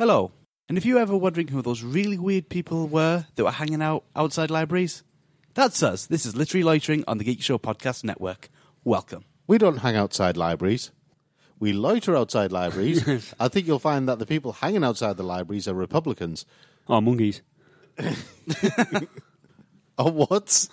Hello. And if you're ever wondering who those really weird people were that were hanging out outside libraries, that's us. This is Literary Loitering on the Geek Show Podcast Network. Welcome. We don't hang outside libraries. We loiter outside libraries. I think you'll find that the people hanging outside the libraries are Republicans. Oh, monkeys. Oh, what?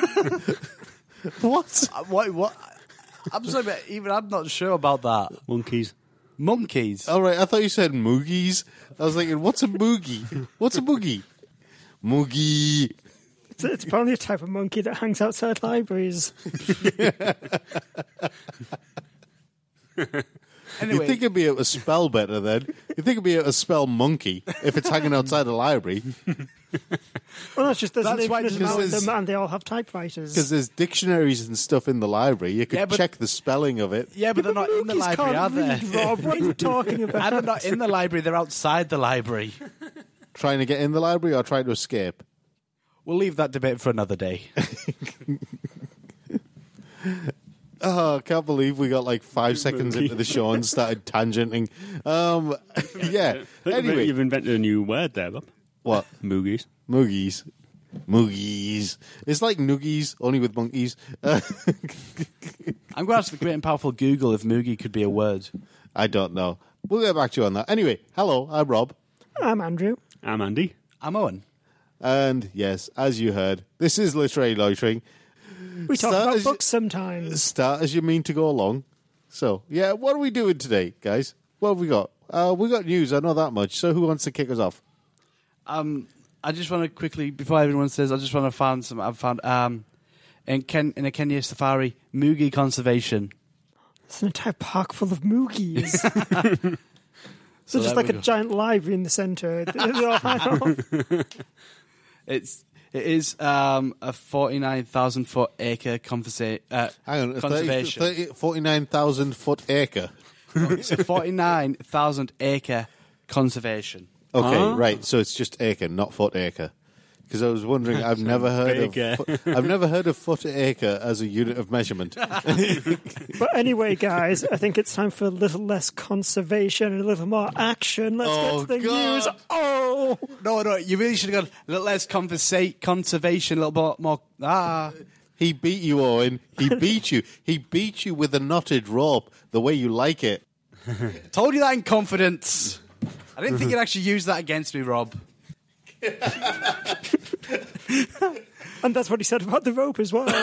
What? What? I'm sorry, but even I'm not sure about that. Monkeys. Monkeys? All right, I thought you said moogies. I was thinking, what's a moogie? What's a moogie? Moogie. It's probably a type of monkey that hangs outside libraries. Anyway. You think it'd be able to spell better then? You think it'd be able to spell monkey if it's hanging outside a library? Well, that's just there's an That's why- infinite amount of because them, and they all have typewriters. Because there's dictionaries and stuff in the library. You could Yeah, but- check the spelling of it. Yeah, but they're not in the Monkeys library, are can't they? read, Rob. What are you talking about? And they're not in the library, they're outside the library. Trying to get in the library or trying to escape? We'll leave that debate for another day. Oh, I can't believe we got like 5 seconds into the show and started tangenting. Yeah. Anyway. You've invented a new word there, Bob. What? Moogies. Moogies. Moogies. It's like noogies, only with monkeys. I'm going to ask the great and powerful Google if Moogie could be a word. I don't know. We'll get back to you on that. Anyway, hello, I'm Rob. I'm Andrew. I'm Andy. I'm Owen. And yes, as you heard, this is Literary Loitering. We talk Start about as- books sometimes. Start as you mean to go along. So, yeah, what are we doing today, guys? What have we got? We got news, I know that much. So who wants to kick us off? I just want to quickly, before everyone says, I just want to find some. I've found in a Kenya safari, Moogie conservation. It's an entire park full of moogies. So there just we like a go. giant library in the centre. They all hang off. It is a 49,000 foot acre Hang on, conservation. 49,000 foot acre. It's a 49,000 acre conservation. Okay, Huh? right. So it's just acre, not foot acre. Because I was wondering, I've never heard of foot acre as a unit of measurement. But anyway, guys, I think it's time for a little less conservation and a little more action. Let's get to the God. news. Oh! No, you really should have gone a little less conservation, a little more. He beat you, Owen. He beat you. He beat you with a knotted rope, the way you like it. Told you that in confidence. I didn't think you'd actually use that against me, Rob. And that's what he said about the rope as well.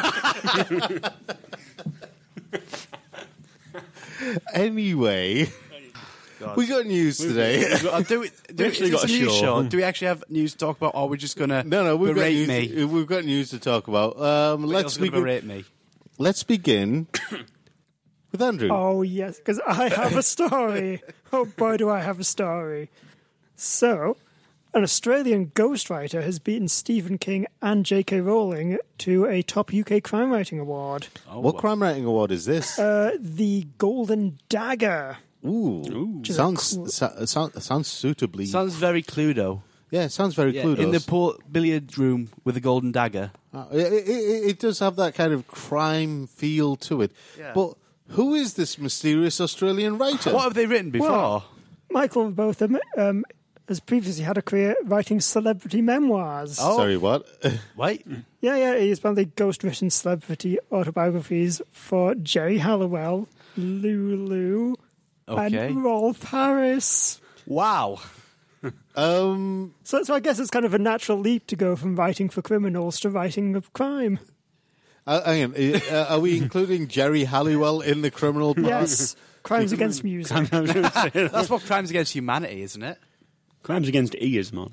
Anyway, we got news today. Actually got a show. Do we actually have news to talk about, or are we just going to No, we've got, berate news, me? we've got news to talk about. Let's berate me. Let's begin with Andrew. Oh, yes, because I have a story. Oh, boy, do I have a story. So, an Australian ghostwriter has beaten Stephen King and J.K. Rowling to a top UK crime writing award. What crime writing award is this? The Golden Dagger. Ooh. Which is Sounds suitably. Sounds very Cluedo. Yeah, it sounds very Cluedo. In the pool billiard room with a golden dagger. It does have that kind of crime feel to it. Yeah. But who is this mysterious Australian writer? What have they written before? Well, Michael Botham has previously had a career writing celebrity memoirs. Oh. Sorry, what? Wait. Yeah, he's apparently ghost-written celebrity autobiographies for Jerry Halliwell, Lulu, Okay. and Rolf Harris. Wow. So I guess it's kind of a natural leap to go from writing for criminals to writing of crime. Hang on, are we including Jerry Halliwell in the criminal part? Yes, crimes against music. That's what Crimes Against Humanity, isn't it? Crimes against ears, Molly.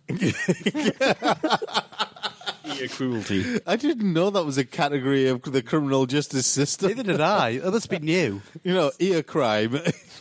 Ear cruelty. I didn't know that was a category of the criminal justice system. Neither did I. That must be new. You know, ear crime.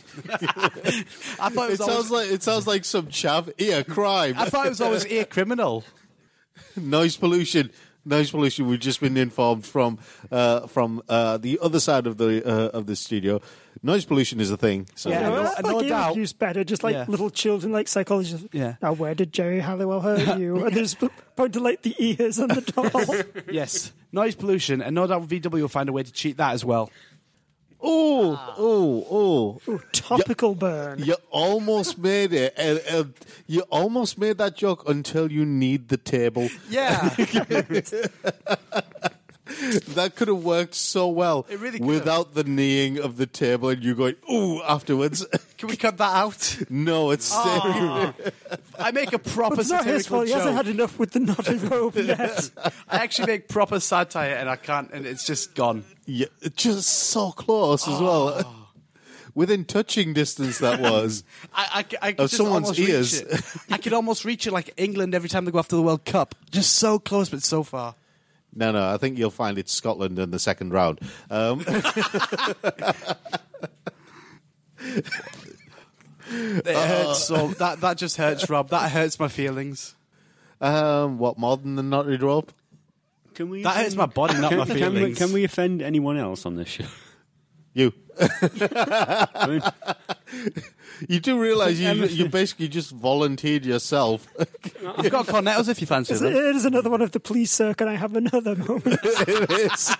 I thought It sounds like some chav. Ear crime. I thought it was always ear criminal. Noise pollution. Noise pollution. We've just been informed from the other side of the studio. Noise pollution is a thing. So Yeah, No, I no think doubt. used better, just like Yeah. little children, like psychologists. Yeah. Now, where did Jerry Halliwell hurt you? And they just point to like the ears and the doll. Yes. Noise pollution, and no doubt VW will find a way to cheat that as well. Oh. Ooh, topical burn. You almost made it. You almost made that joke until you need the table. Yeah. That could have worked so well. It really could without the kneeing of the table and you going, ooh, afterwards. Can we cut that out? No, it's I make a proper It's not his satirical fault. He hasn't joke. had enough with the knotted rope yet. I actually make proper satire and I can't, and it's just gone. yeah, just so close as well. Within touching distance, that was. I could Of just someone's almost reach ears. it. I could almost reach it like England every time they go after the World Cup. Just so close, but so far. No, I think you'll find it's Scotland in the second round. It hurts so that just hurts, Rob. That hurts my feelings. What, more than the knotted rope? Can we? That hurts my body, not my feelings. Can we offend anyone else on this show? You. I mean, You do realise you basically just volunteered yourself. I've got cornetos if you fancy It them. is another one of the please, sir, can I have another moment? It is.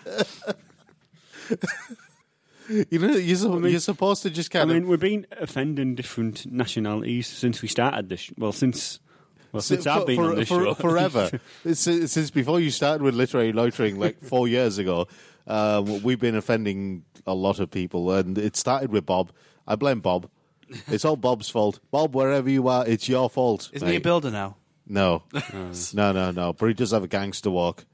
You know, you're supposed to just I kind mean, we've been offending different nationalities since we started this. Since I've been on this show. forever. Since before you started with literary loitering, like 4 years ago, we've been offending a lot of people, and it started with Bob. I blame Bob. It's all Bob's fault. Bob, wherever you are, it's your fault. Isn't he a mate. builder now? No. No. But he does have a gangster walk.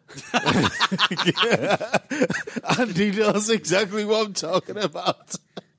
And he knows exactly what I'm talking about.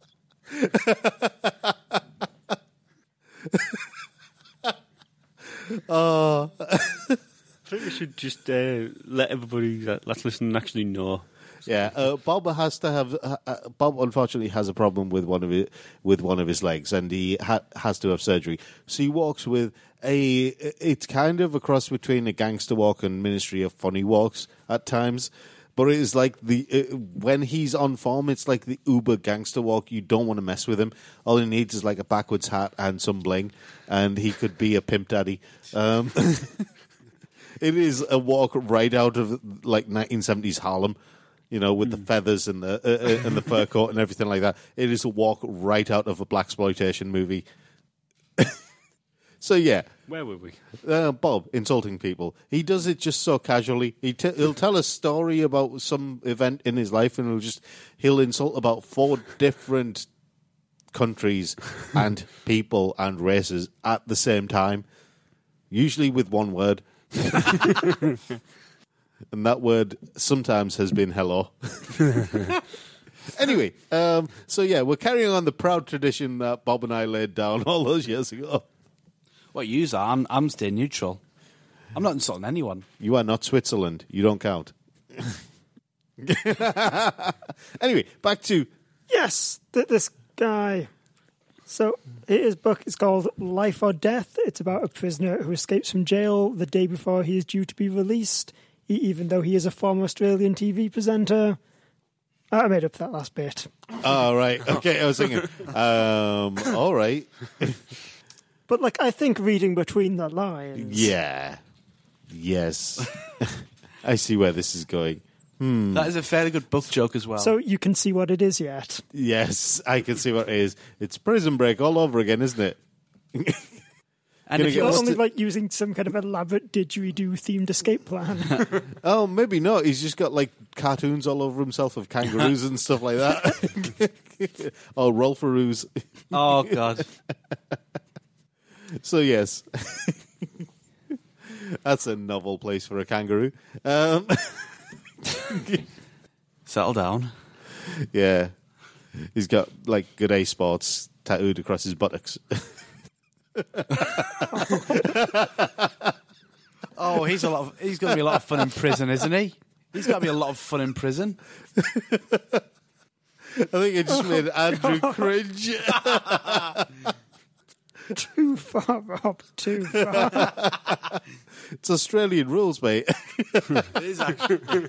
I think we should just let everybody that's listening actually know. Yeah, Bob has to have. Bob unfortunately has a problem with one of his legs, and he has to have surgery. So he walks with a. It's kind of a cross between a gangster walk and Ministry of Funny walks at times, but it is like when he's on form, it's like the uber gangster walk. You don't want to mess with him. All he needs is like a backwards hat and some bling, and he could be a pimp daddy. It is a walk right out of like 1970s Harlem. You know, with the feathers and the fur coat and everything like that. It is a walk right out of a blaxploitation movie. So yeah, Where were we? Bob insulting people. He does it just so casually. He'll tell a story about some event in his life, and he'll insult about 4 different countries and people and races at the same time, usually with one word. And that word sometimes has been hello. Anyway, so yeah, we're carrying on the proud tradition that Bob and I laid down all those years ago. What you are, I'm staying neutral. I'm not insulting anyone. You are not Switzerland. You don't count. Anyway, back to... Yes, this guy. So his book is called Life or Death. It's about a prisoner who escapes from jail the day before he is due to be released, even though he is a former Australian TV presenter. I made up that last bit. Oh, right. Okay, I was thinking, all right. But, I think reading between the lines. Yeah. Yes. I see where this is going. That is a fairly good book joke as well. So you can see what it is yet. Yes, I can see what it is. It's Prison Break all over again, isn't it? and if get you're lost Only to- using some kind of elaborate didgeridoo themed escape plan. Oh, maybe not. He's just got cartoons all over himself of kangaroos and stuff like that. Or Rolfaroos. Oh, God. So, yes. That's a novel place for a kangaroo. Settle down. Yeah. He's got, good A Sports tattooed across his buttocks. Oh, he's going to be a lot of fun in prison, isn't he? He's got to be a lot of fun in prison. I think it just made Andrew cringe. Too far, Rob, too far. It's Australian rules, mate. It is actually.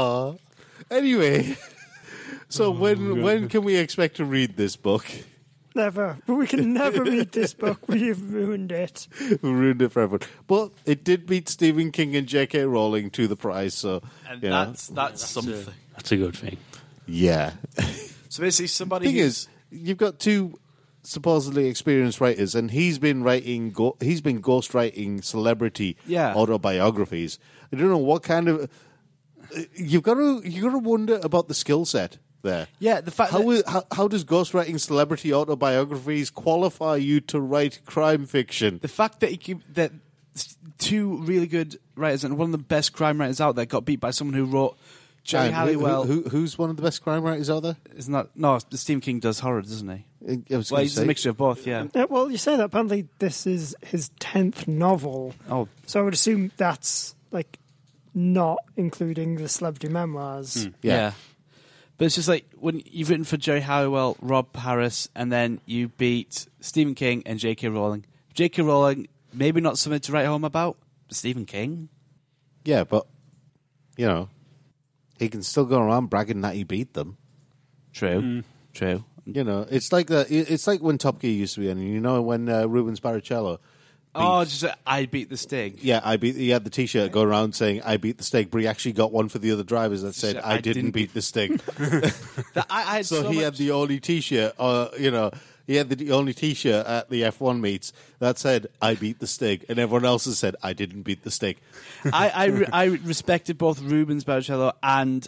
Anyway, so when can we expect to read this book? Never. But we can never read this book. We've ruined it. We ruined it for everyone. But it did beat Stephen King and J.K. Rowling to the prize, so... And you know. that's something. That's a good thing. Yeah. So basically somebody The thing is, you've got two supposedly experienced writers, and he's been ghostwriting celebrity autobiographies. I don't know what kind of... You've got to wonder about the skill set there. Yeah, the fact how does ghostwriting celebrity autobiographies qualify you to write crime fiction? the fact that two really good writers and one of the best crime writers out there got beat by someone who wrote Jerry And Halliwell. who's one of the best crime writers out there? Isn't that no? Stephen King does horror, doesn't he? I was Well, gonna he's say. a mixture of both. Yeah. Well, you say that. Apparently, this is his 10th novel. Oh, So I would assume that's, like, not including the celebrity memoirs. Yeah. But it's just like when you've written for Jerry Halliwell, Rob Harris, and then you beat Stephen King and J.K. Rowling. J.K. Rowling, maybe not something to write home about, but Stephen King? Yeah, but, you know, he can still go around bragging that he beat them. True. True. You know, it's like it's like when Top Gear used to be in, you know, when Rubens Barrichello... Oh, just I beat the Stig. Yeah, he had the T-shirt go around saying "I beat the Stig," but he actually got one for the other drivers that said "I didn't beat the Stig." I had So he had the only T-shirt, he had the only T-shirt at the F1 meets that said "I beat the Stig," and everyone else has said "I didn't beat the Stig." I respected both Rubens Barrichello and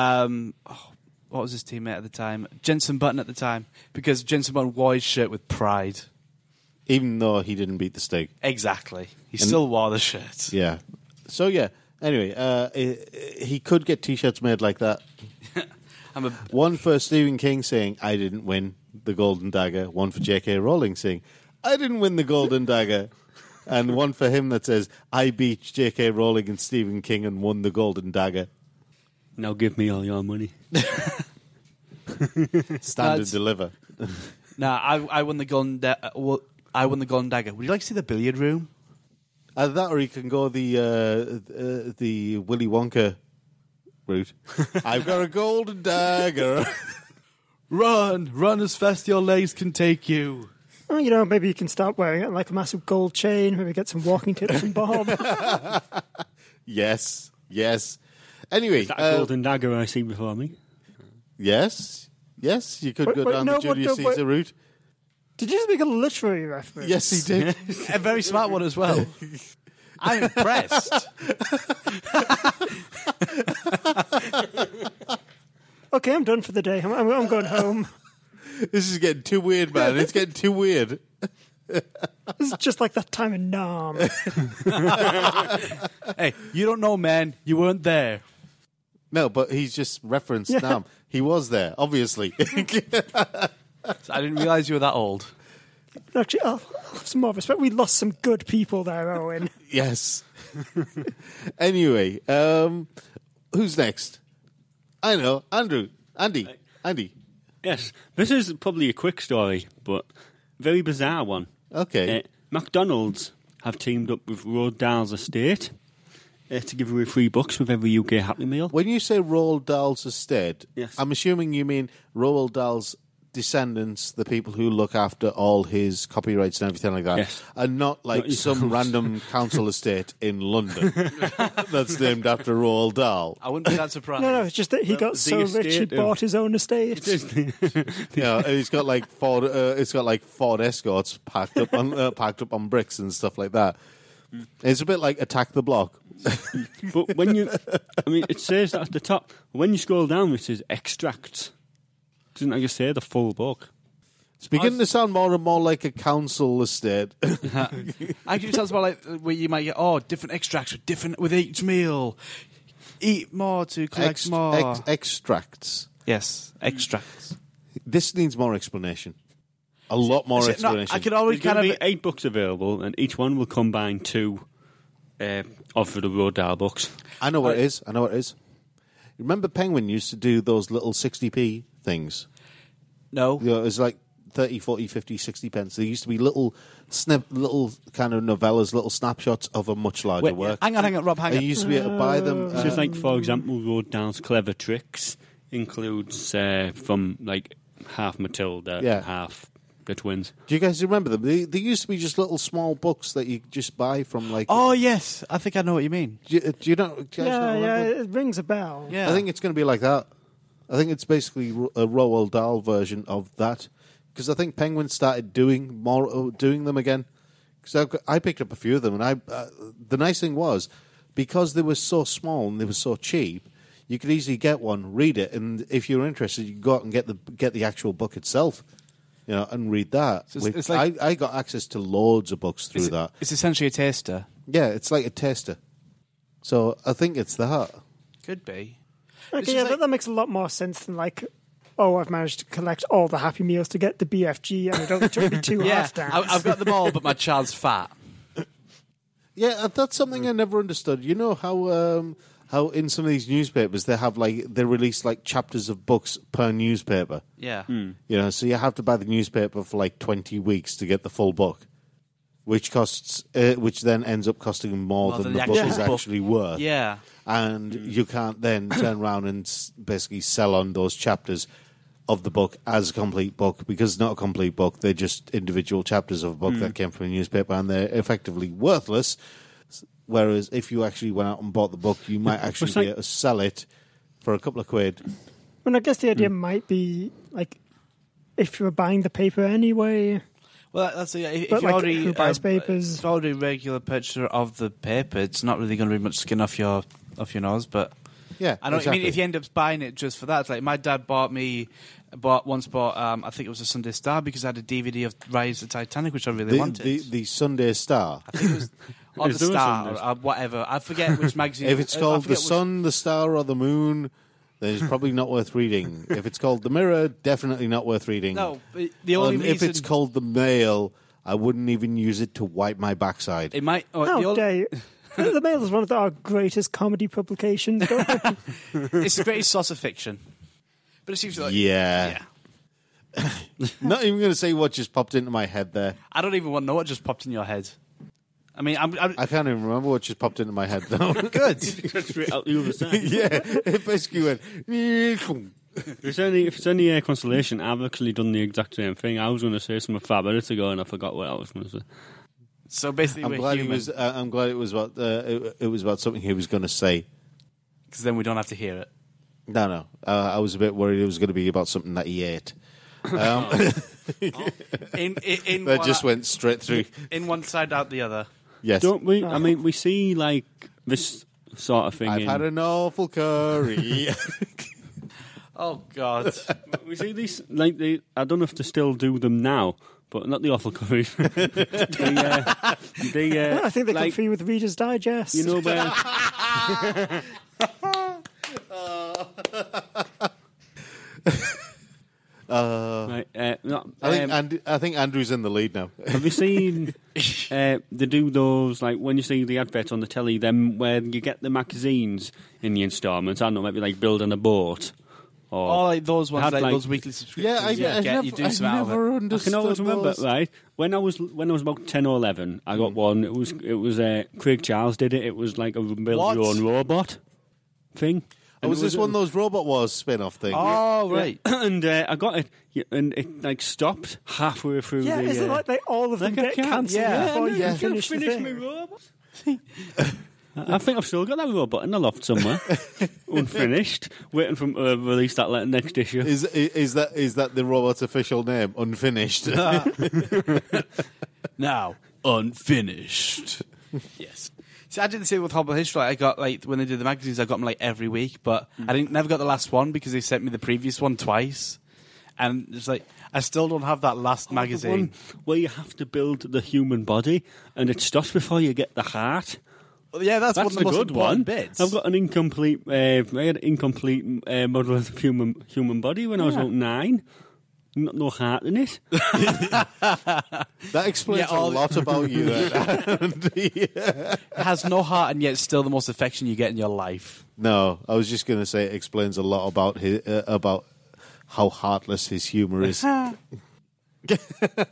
what was his teammate at the time, Jenson Button at the time, because Jenson Button wore his shirt with pride. Even though he didn't beat the Stig. Exactly, he still wore the shirt. Yeah. So yeah. Anyway, he could get T-shirts made like that. One for Stephen King saying "I didn't win the Golden Dagger." One for J.K. Rowling saying "I didn't win the Golden Dagger," and one for him that says "I beat J.K. Rowling and Stephen King and won the Golden Dagger." Now give me all your money. Stand and deliver. Nah, I won the Golden I won the Golden Dagger. Would you like to see the billiard room? Either that, or he can go the Willy Wonka route. I've got a golden dagger. Run as fast as your legs can take you. Oh, you know, maybe you can start wearing it like a massive gold chain. Maybe get some walking tips from Bob. Yes. Anyway, Is that a golden dagger I see before me? yes, you could go down the Julius Caesar route. Did you just make a literary reference? Yes, he did. A very smart one as well. I'm impressed. Okay, I'm done for the day. I'm going home. This is getting too weird, man. It's getting too weird. This is just like that time in Nam. Hey, you don't know, man. You weren't there. No, but he's just referenced Nam. He was there, obviously. So I didn't realise you were that old. Actually, I'll have some more respect. We lost some good people there, Owen. Yes. Anyway, who's next? I know. Andy. Yes. This is probably a quick story, but very bizarre one. Okay. McDonald's have teamed up with Roald Dahl's estate to give away free books with every UK Happy Meal. When you say Roald Dahl's estate, Yes. I'm assuming you mean Roald Dahl's descendants, the people who look after all his copyrights and everything like that, Yes. and not like Not some yourselves. random council estate in London that's named after Roald Dahl. I wouldn't be that surprised. No, it's just that he got the so rich he estate of- bought his own estate. Yeah, it's got like Ford. It's got like Ford Escorts packed up on bricks and stuff like that. It's a bit like Attack the Block. But when it says that at the top. When you scroll down, it says extracts. Doesn't it just say the full book? It's beginning to sound more and more like a council estate. Actually, it sounds about like where you might get different extracts with each meal. Eat more to collect more. Extracts. Yes, extracts. This needs more explanation. A lot more explanation. I could already There's going kind to of. be 8 books available, and each one will combine 2 of the Roald Dahl books. I know what it is. Remember Penguin used to do those little 60p things? No. You know, it was like 30, 40, 50, 60 pence. There used to be little kind of novellas, little snapshots of a much larger work. Hang on, Rob, hang And on. you used to be able to buy them. So it's like, for example, Roald Dahl's Clever Tricks includes from like half Matilda, Yeah. half the twins. Do you guys remember them? They used to be just little small books that you just buy from like. Oh yes, I think I know what you mean. Do you know? Do you guys not remember? It rings a bell. Yeah, I think it's going to be like that. I think it's basically a Roald Dahl version of that, because I think Penguin started doing them again. Because I picked up a few of them, and the nice thing was, because they were so small and they were so cheap, you could easily get one, read it, and if you're interested, you can go out and get the actual book itself, and read that. So it's like, I got access to loads of books through that. It's essentially a taster. Yeah, it's like a taster. So I think it's that. Could be. Okay, yeah, that makes a lot more sense than like, oh, I've managed to collect all the Happy Meals to get the BFG, and it only took me 2 Yeah, half downs. I've got them all, but my child's fat. Yeah, that's something I never understood. You know how in some of these newspapers they release like chapters of books per newspaper. Yeah. So you have to buy the newspaper for like 20 weeks to get the full book, which then ends up costing more than the book is actually worth. Yeah. And you can't then turn around and basically sell on those chapters of the book as a complete book, because it's not a complete book. They're just individual chapters of a book that came from a newspaper, and they're effectively worthless. Whereas if you actually went out and bought the book, you might actually be able to sell it for a couple of quid. And I guess the idea might be like, if you were buying the paper anyway. Well, that's if But you're like, already who buys papers? If you're already a regular purchaser of the paper, it's not really going to be much skin off your nose. But Yeah, I don't. exactly. I mean, if you end up buying it just for that, it's like my dad bought. I think it was a Sunday Star, because I had a DVD of Rise of the Titanic, which I really wanted. The Sunday Star. I think it was or Is the there a Star Sunday or whatever. I forget which magazine. If it's I called forget The which- Sun, The Star, or The Moon, then it's probably not worth reading. If it's called The Mirror, definitely not worth reading. No, but the only And reason if it's called The Mail, I wouldn't even use it to wipe my backside. it might. Oh, How the only, dare you? The Mail is one of our greatest comedy publications. it's the greatest source of fiction. But it seems like Yeah. Not even going to say what just popped into my head there. I don't even want to know what just popped in your head. I mean, I'm I can't even remember what just popped into my head, though. good. Straight out the other side. Yeah, it basically went... If it's any consolation, I've actually done the exact same thing. I was going to say something 5 minutes ago, and I forgot what I was going to say. So basically, I'm we're glad human, I'm glad it was about it was about something he was going to say. because then we don't have to hear it. No. I was a bit worried it was going to be about something that he ate. In That one, just went straight through. in one side out the other. Yes. Don't we? I mean, we see like this sort of thing. I've had an awful curry. Oh God! We see these like I don't know if they still do them now, but not the awful curries. I think they like, come free with Reader's Digest. you know where. Right, I think Andrew's in the lead now. have you seen they do those like when you see the adverts on the telly, them where you get the magazines in the instalments? I don't know, maybe like building a boat. Or All like those ones, Had, like like- those weekly subscriptions. Yeah, you get, you do some out of it. never I understood can always remember, those. right? When I was about 10 or 11, I got one. It was Craig Charles did it. It was like a build What? your own robot thing. Oh, was this one of those Robot Wars spin-off things? Oh right. And I got it, and it like stopped halfway through Yeah, the. is it like they all of them like I get can't- cancelled yeah, before you yeah. can finish the finish my thing? robot. I think I've still got that robot in the loft somewhere, unfinished, waiting for release that next issue. Is that the robot's official name? Unfinished. Now unfinished. Yes. See, I did the same with Hobble History. I got like when they did the magazines, I got them like every week, but I never got the last one because they sent me the previous one twice, and it's like I still don't have that last The magazine. one where you have to build the human body, and it stops before you get the heart. Well, yeah, that's one of That's the the most good important one. bits. I've got an incomplete. I had an incomplete model of the human body when I was about 9. No heart in it. That explains Yeah, a lot about you. It has no heart, and yet still the most affection you get in your life. No, I was just going to say it explains a lot about how heartless his humour is. Well,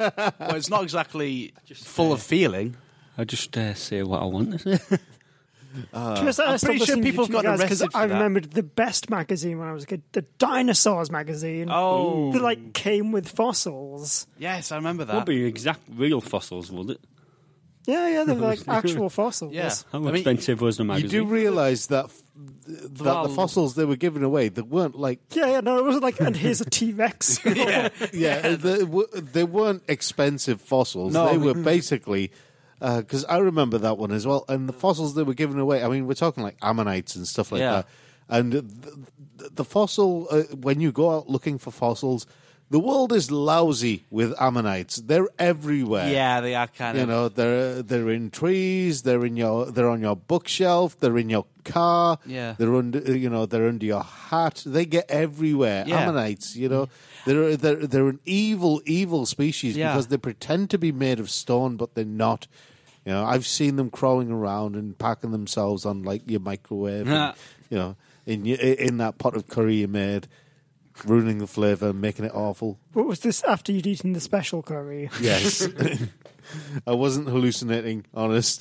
it's not exactly full of feeling. I just say what I want to say. Because I I'm pretty sure people have gotten arrested for I that. remembered the best magazine when I was a kid, the Dinosaurs magazine. Oh. That like came with fossils. Yes, I remember Would that. be exact real fossils, would it? Yeah, they were like actual fossils. Yeah. How I mean, expensive was the You magazine? do realise that the fossils they were giving away, they weren't like No, it wasn't like, and here's a T-Rex. they weren't expensive fossils. No. They were basically because I remember that one as well. And the fossils they were giving away, I mean, we're talking like ammonites and stuff like Yeah. that. And the fossil, when you go out looking for fossils, the world is lousy with ammonites. They're everywhere. Yeah, they are kind You of. know, they're in trees. They're on your bookshelf. They're in your car. Yeah. They're under they're under your hat. They get everywhere. Yeah. Ammonites. You know, they're an evil species Yeah. because they pretend to be made of stone, but they're not. You know, I've seen them crawling around and packing themselves on like your microwave. And, you know, in that pot of curry you made. Ruining the flavour, making it awful. What was this after you'd eaten the special curry? Yes. I wasn't hallucinating, honest.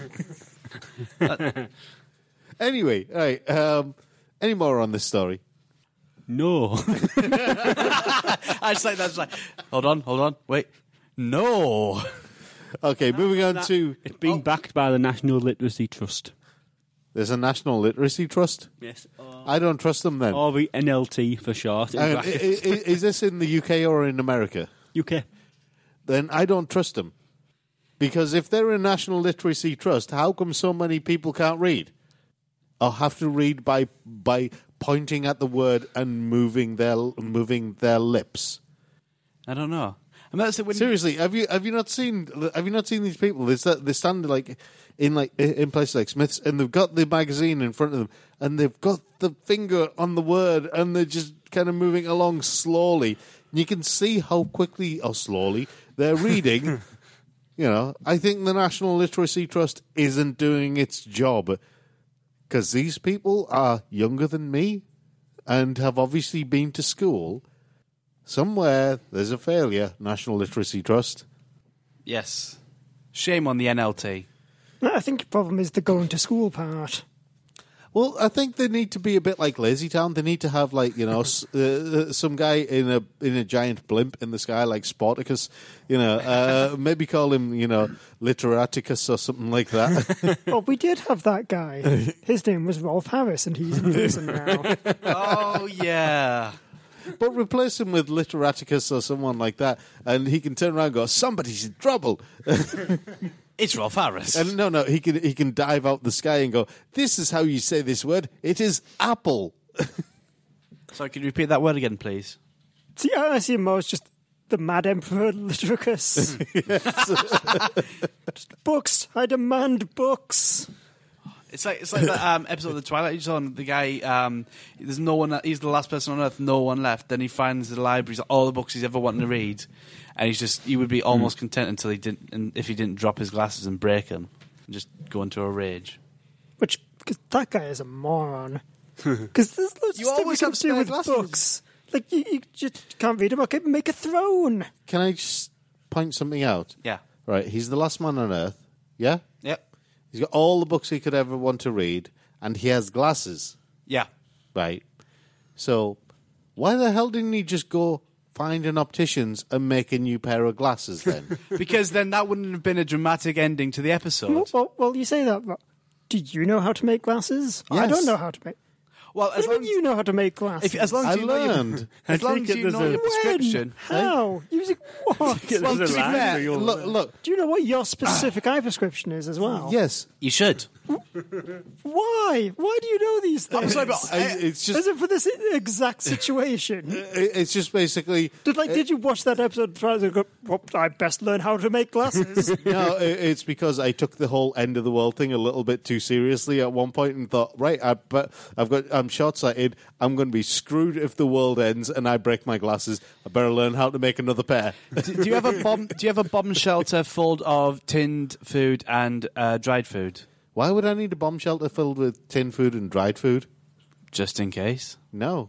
Anyway, all right. Any more on this story? No. I just like that's like. Hold on, wait. No. Okay, moving on to... It's being backed by the National Literacy Trust. There's a National Literacy Trust? Yes. I don't trust them then. Or the NLT for short. In Hang on, brackets. is this in the UK or in America? UK. Then I don't trust them. Because if they're a National Literacy Trust, how come so many people can't read? Or have to read by pointing at the word and moving their lips? I don't know. I mean, that's it when Seriously, have you not seen these people? They stand in places like Smith's, and they've got the magazine in front of them, and they've got the finger on the word, and they're just kind of moving along slowly. And you can see how quickly or slowly they're reading. You know, I think the National Literacy Trust isn't doing its job because these people are younger than me and have obviously been to school. Somewhere there's a failure, National Literacy Trust. Yes. Shame on the NLT. I think the problem is the going to school part. Well, I think they need to be a bit like Lazy Town. They need to have, like, you know, some guy in a giant blimp in the sky, like Sporticus. You know, maybe call him, you know, Literaticus or something like that. Well, we did have that guy. His name was Rolf Harris, and he's in prison now. Oh yeah. But replace him with Literaticus or someone like that, and he can turn around and go, "Somebody's in trouble." It's Rolf Harris. And no, he can dive out the sky and go, "This is how you say this word. It is apple." Sorry, could you repeat that word again, please? See, I see him more as just the Mad Emperor Litericus. Just books. I demand books. It's like that episode of The Twilight Zone. The guy, there's no one. He's the last person on Earth. No one left. Then he finds the libraries, all the books he's ever wanted to read, and he would be almost content until he didn't. And if he didn't drop his glasses and break them, and just go into a rage. Because that guy is a moron. Because there's loads You of stuff always you have can do spare with glasses. books. Like, you just can't read them. Okay, make a throne. Can I just point something out? Yeah. Right, he's the last man on Earth. Yeah? Yep. He's got all the books he could ever want to read, and he has glasses. Yeah. Right. So, why the hell didn't he just go find an optician's and make a new pair of glasses then? Because then that wouldn't have been a dramatic ending to the episode. Well, you say that, but do you know how to make glasses? I Yes. don't know how to make. Well, What do you mean you know how to make glasses? as long I as you know your, learned. as long as you know your prescription. How? Using what? Well, to be fair, Look, Do you know what your specific eye prescription is as well? yes. you should. Why? Why do you know these things? I'm sorry, but It's Is just it for this exact situation? it's just basically Did you watch that episode and try to go, well, I best learn how to make glasses? no, it's because I took the whole end of the world thing a little bit too seriously at one point and thought, right, I'm short-sighted. I'm going to be screwed if the world ends and I break my glasses. I better learn how to make another pair. do you have a bomb? Do you have a bomb shelter full of tinned food and dried food, Why would I need a bomb shelter filled with tinned food and dried food? just in case? No,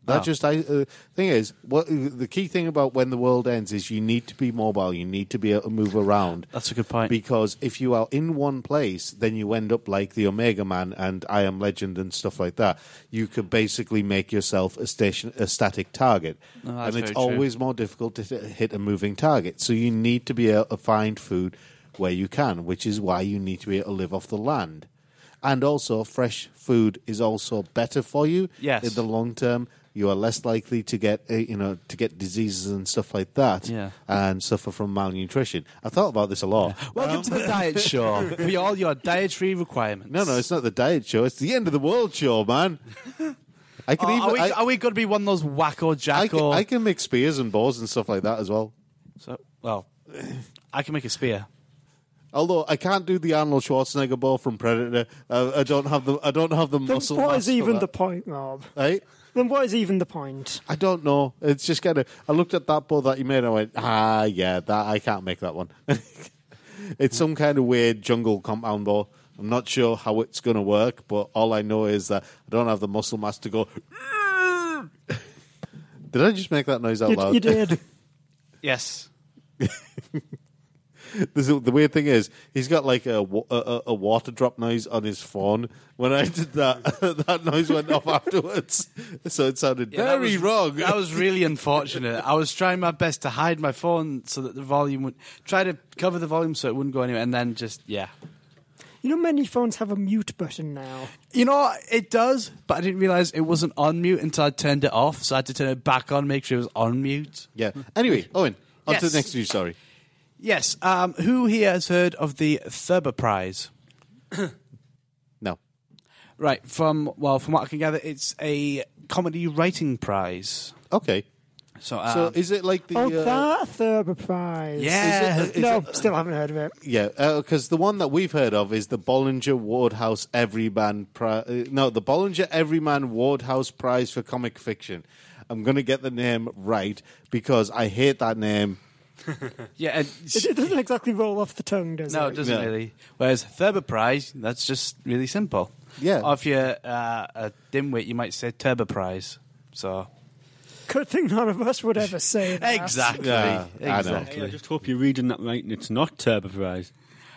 That thing is, what the key thing about when the world ends is you need to be mobile. You need to be able to move around. That's a good point. Because if you are in one place, then you end up like the Omega Man and I Am Legend and stuff like that. You could basically make yourself a static target, that's and it's very true. always more difficult to hit a moving target. So you need to be able to find food where you can, which is why you need to be able to live off the land. And also, fresh food is also better for you Yes. in the long term. You are less likely to get diseases and stuff like that, and suffer from malnutrition. I've thought about this a lot. Welcome to the Diet Show for all your dietary requirements. No, it's not the diet show. It's the end of the world show, man. I can Are we going to be one of those wacko jacko? I can make spears and bows and stuff like that as well. I can make a spear. Although I can't do the Arnold Schwarzenegger bow from Predator. I don't have the Then muscle. what mass is for even that. the point, Rob? Right? Then what is even the point? I don't know. It's just kind of. I looked at that bow that you made and I went, that I can't make that one. It's some kind of weird jungle compound bow. I'm not sure how it's going to work, but all I know is that I don't have the muscle mass to go. Did I just make that noise out loud? You did. Yes. The weird thing is, he's got like a water drop noise on his phone. When I did that, that noise went off afterwards. So it sounded very wrong. That was really unfortunate. I was trying my best to hide my phone so that the volume would... Try to cover the volume so it wouldn't go anywhere, and then just, You know, many phones have a mute button now. You know, it does, but I didn't realise it wasn't on mute until I turned it off, so I had to turn it back on, make sure it was on mute. Yeah. Anyway, Owen, on to Yes. the next news story. Yes. Who here has heard of the Thurber Prize? No. Right. From what I can gather, it's a comedy writing prize. Okay. So, Is it like the... that Thurber Prize. yeah. No, still haven't heard of it. Yeah, because the one that we've heard of is the Bollinger Wardhouse Everyman Prize. No, the Bollinger Everyman Wardhouse Prize for Comic Fiction. I'm going to get the name right because I hate that name. Yeah. It doesn't exactly roll off the tongue, does it? No, it doesn't No. really. Whereas Thurber Prize, that's just really simple. Yeah. Or if you're a dimwit, you might say Turbo Prize. So Good thing none of us would ever say that. exactly, Yeah, I know. exactly. I just hope you're reading that right and it's not Turbo Prize.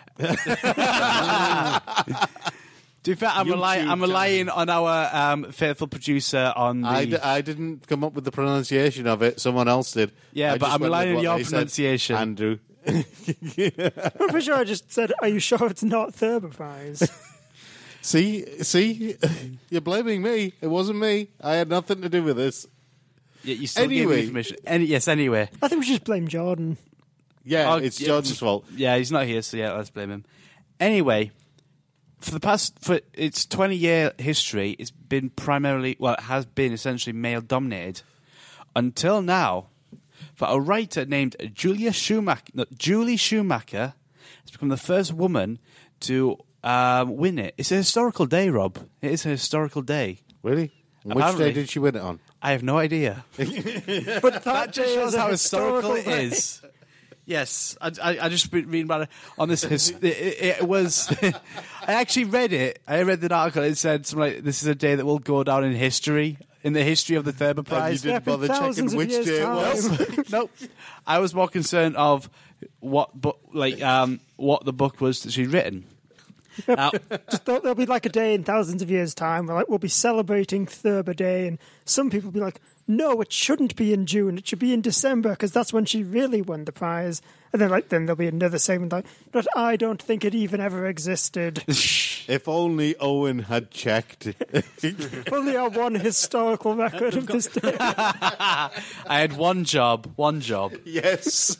To be fair, I'm relying on our faithful producer on the... I didn't come up with the pronunciation of it. Someone else did. Yeah, I but just I'm went relying with on what your they said. pronunciation. Andrew. I'm pretty sure I just said, are you sure it's not Thurber Prize? See? You're blaming me. It wasn't me. I had nothing to do with this. Yeah, you still gave me Anyway. information. Yes, anyway. I think we should just blame Jordan. Yeah, Oh, it's yeah, Jordan's fault. Yeah, he's not here, so yeah, let's blame him. Anyway, for its 20-year history, it's been it has been essentially male-dominated until now. For a writer named Julie Schumacher has become the first woman to win it. It's a historical day, Rob. It is a historical day. Really? And which Apparently. day did she win it on? I have no idea. But that Just day shows is a how historical it day. is. Yes, I just been reading about it on this. It was. I actually read it. I read the article. It said something like, "This is a day that will go down in history, in the history of the Thurber Prize." You didn't Yeah, in bother checking thousands of which years' day it was. time. Nope. I was more concerned of what the book was that she'd written. Now, Just thought there'll be like a day in thousands of years' time where we'll be celebrating Thurber Day, and some people will be like, no, it shouldn't be in June, it should be in December, because that's when she really won the prize. And then there'll be another segment like, but I don't think it even ever existed. If only Owen had checked. Only our one historical record of this day. I had one job. Yes.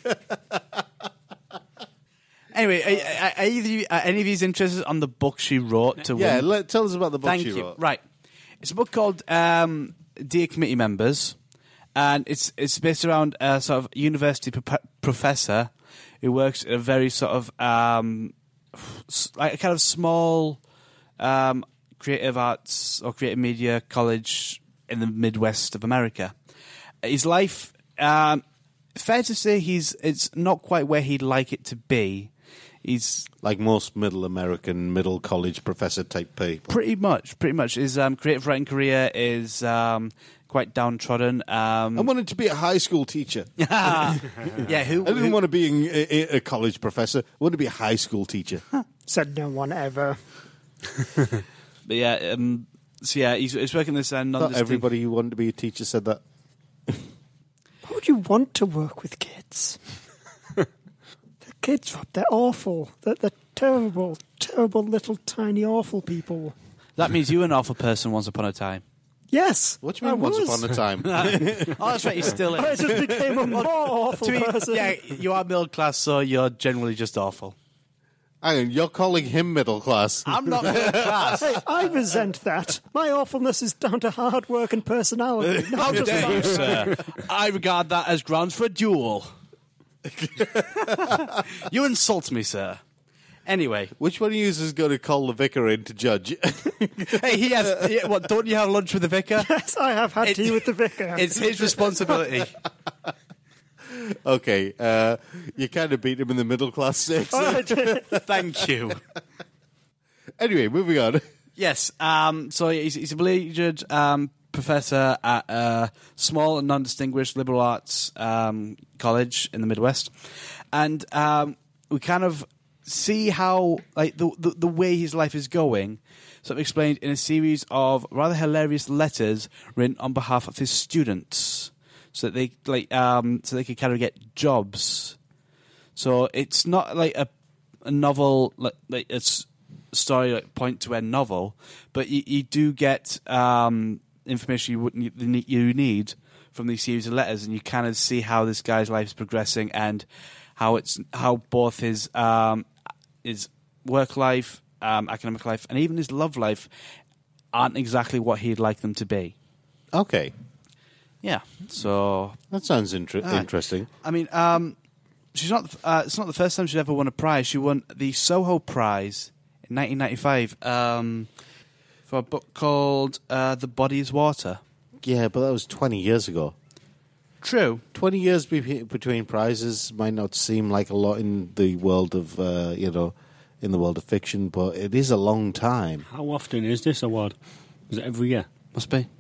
Anyway, are any of you interested on the book she wrote to win? Yeah, tell us about the book Thank she you. wrote. Right. It's a book called Dear Committee Members, and it's based around a sort of university professor who works at a very sort of like a kind of small creative arts or creative media college in the Midwest of America. His life, fair to say, it's not quite where he'd like it to be. He's Like most middle American, middle college professor type people. pretty much. His creative writing career is quite downtrodden. I wanted to be a high school teacher. Yeah, who? I didn't want to be a college professor. I wanted to be a high school teacher. Said no one ever. But yeah, he's working this Not non-distinct. everybody who wanted to be a teacher said that. Why would you want to work with kids? The kids, Rob, they're awful. They're terrible, terrible little tiny awful people. That means you were an awful person once upon a time. Yes. What do you mean I once was. upon a time? Oh, that's right. He still I is. just became a more awful person. Yeah, you are middle class, so you're generally just awful. Hang on, you're calling him middle class. I'm not middle class. Hey, I resent that. My awfulness is down to hard work and personality. How Not just dare you, that. sir? I regard that as grounds for a duel. You insult me, sir. Anyway, Which one of you is going to call the vicar in to judge? hey, he has. What? Don't you have lunch with the vicar? Yes, I have had tea with the vicar. It's his responsibility. Okay, you kind of beat him in the middle class six. I did. Thank you. Anyway, moving on. Yes. So he's a collegiate professor at a small and non-distinguished liberal arts college in the Midwest, and we kind of see how like the way his life is going, sort of explained in a series of rather hilarious letters written on behalf of his students, so that they so they could kind of get jobs. So it's not like a novel like it's story like point to end novel, but you do get information you need from these series of letters, and you kind of see how this guy's life is progressing and how both his work life, academic life, and even his love life aren't exactly what he'd like them to be. Okay, Yeah, so that sounds interesting. I mean, she's not. It's not the first time she's ever won a prize. She won the Soho Prize in 1995 for a book called "The Body Is Water." Yeah, but that was 20 years ago. True. 20 years between prizes might not seem like a lot in the world of, in the world of fiction, but it is a long time. How often is this award? Is it every year? Must be.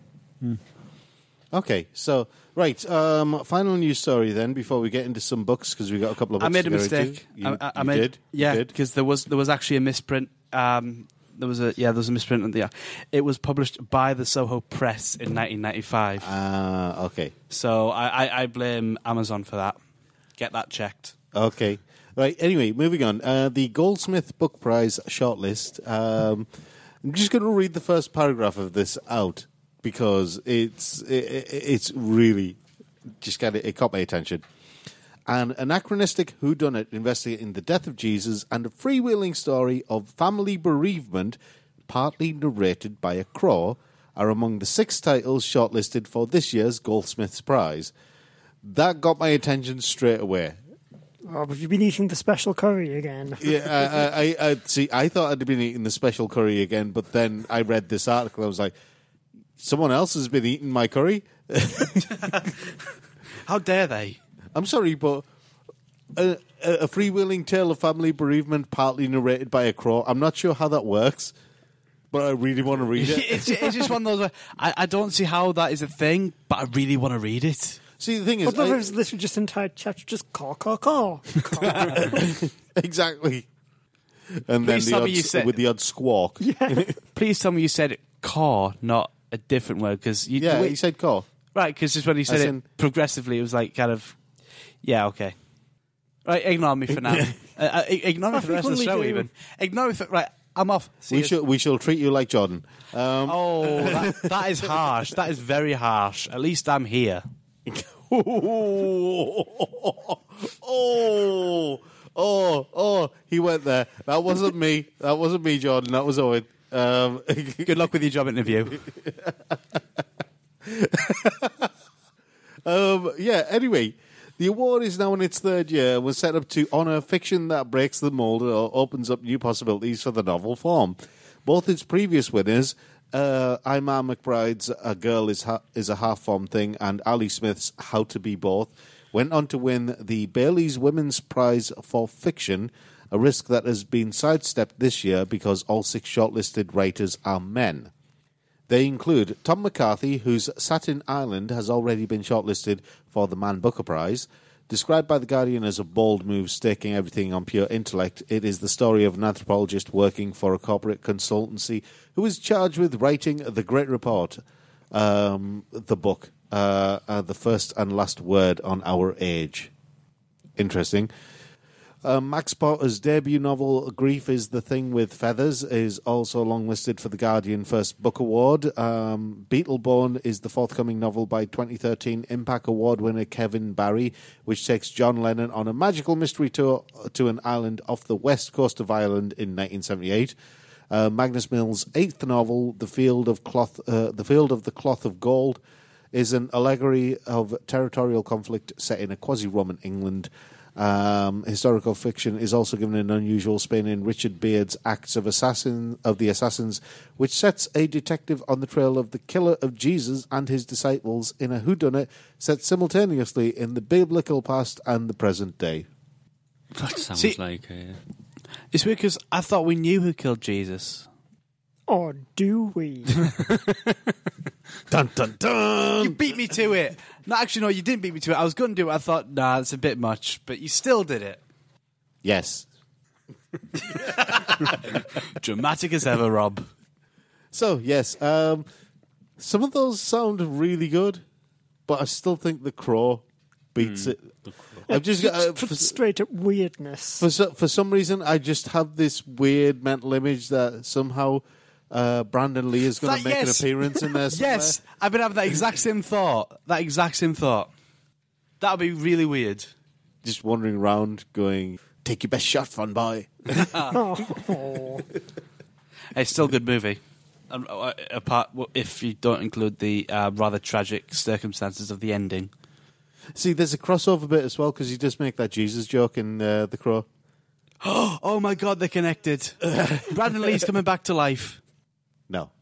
Okay, so, right, final news story then, before we get into some books, because we've got a couple of books I made to a get into. mistake. You I made, did? Yeah, You did? because there was actually a misprint. There was a misprint. It was published by the Soho Press in 1995. Okay. So I blame Amazon for that. Get that checked. Okay. Right, anyway, moving on. The Goldsmith Book Prize shortlist. I'm just going to read the first paragraph of this out because it's really just it caught my attention. An anachronistic whodunit investigating the death of Jesus and a freewheeling story of family bereavement, partly narrated by a crow, are among the 6 titles shortlisted for this year's Goldsmiths Prize. That got my attention straight away. Oh, have you been eating the special curry again? Yeah, I see. I thought I'd been eating the special curry again, but then I read this article. I was like, someone else has been eating my curry. How dare they? I'm sorry, but a freewheeling tale of family bereavement, partly narrated by a crow. I'm not sure how that works, but I really want to read it. It's just one of those where I don't see how that is a thing, but I really want to read it. See, the thing is, But there's literally just an entire chapter just caw, caw, caw. exactly. And Please then tell me you said- with the odd squawk. Please tell me you said caw, not a different word, because Yeah, he said caw. right, because just when he said As it in- progressively, it was like kind of okay. Right, ignore me for now. Ignore me for the rest of the frequently show. do. Even ignore me for right. I'm off. See you. We shall treat you like Jordan. Oh, that is harsh. That is very harsh. At least I'm here. He went there. That wasn't me. That wasn't me, Jordan. That was Owen. Good luck with your job interview. Anyway, the award is now in its 3rd year and was set up to honour fiction that breaks the mould or opens up new possibilities for the novel form. Both its previous winners, Imar McBride's A Girl is a Half-Form Thing and Ali Smith's How to Be Both, went on to win the Bailey's Women's Prize for Fiction a risk that has been sidestepped this year because all 6 shortlisted writers are men. They include Tom McCarthy, whose Satin Island has already been shortlisted for the Man Booker Prize. Described by The Guardian as a bold move staking everything on pure intellect, it is the story of an anthropologist working for a corporate consultancy who is charged with writing The Great Report, the book, the first and last word on our age. Interesting. Max Porter's debut novel, Grief is the Thing with Feathers, is also longlisted for the Guardian First Book Award. Beetleborn is the forthcoming novel by 2013 Impact Award winner Kevin Barry, which takes John Lennon on a magical mystery tour to an island off the west coast of Ireland in 1978. Magnus Mill's 8th novel, The Field of the Cloth of Gold, is an allegory of territorial conflict set in a quasi-Roman England. Historical fiction is also given an unusual spin in Richard Beard's Acts of the Assassins, which sets a detective on the trail of the killer of Jesus and his disciples in a whodunit set simultaneously in the biblical past and the present day. That sounds like... It's weird because I thought we knew who killed Jesus. Or do we? Dun, dun, dun! You beat me to it. No, actually, no, you didn't beat me to it. I was going to do it. I thought, nah, it's a bit much. But you still did it. Yes. Dramatic as ever, Rob. So, yes, some of those sound really good, but I still think The Crow beats it. I've just got straight up weirdness. For some reason, I just have this weird mental image that somehow Brandon Lee is going to make an appearance in there somewhere. Yes, I've been having that exact same thought. That would be really weird. Just wandering around going, take your best shot, fun boy. Oh. It's still a good movie. Apart if you don't include the rather tragic circumstances of the ending. See, there's a crossover bit as well, because you just make that Jesus joke in The Crow. Oh my God, they're connected. Brandon Lee's coming back to life. No.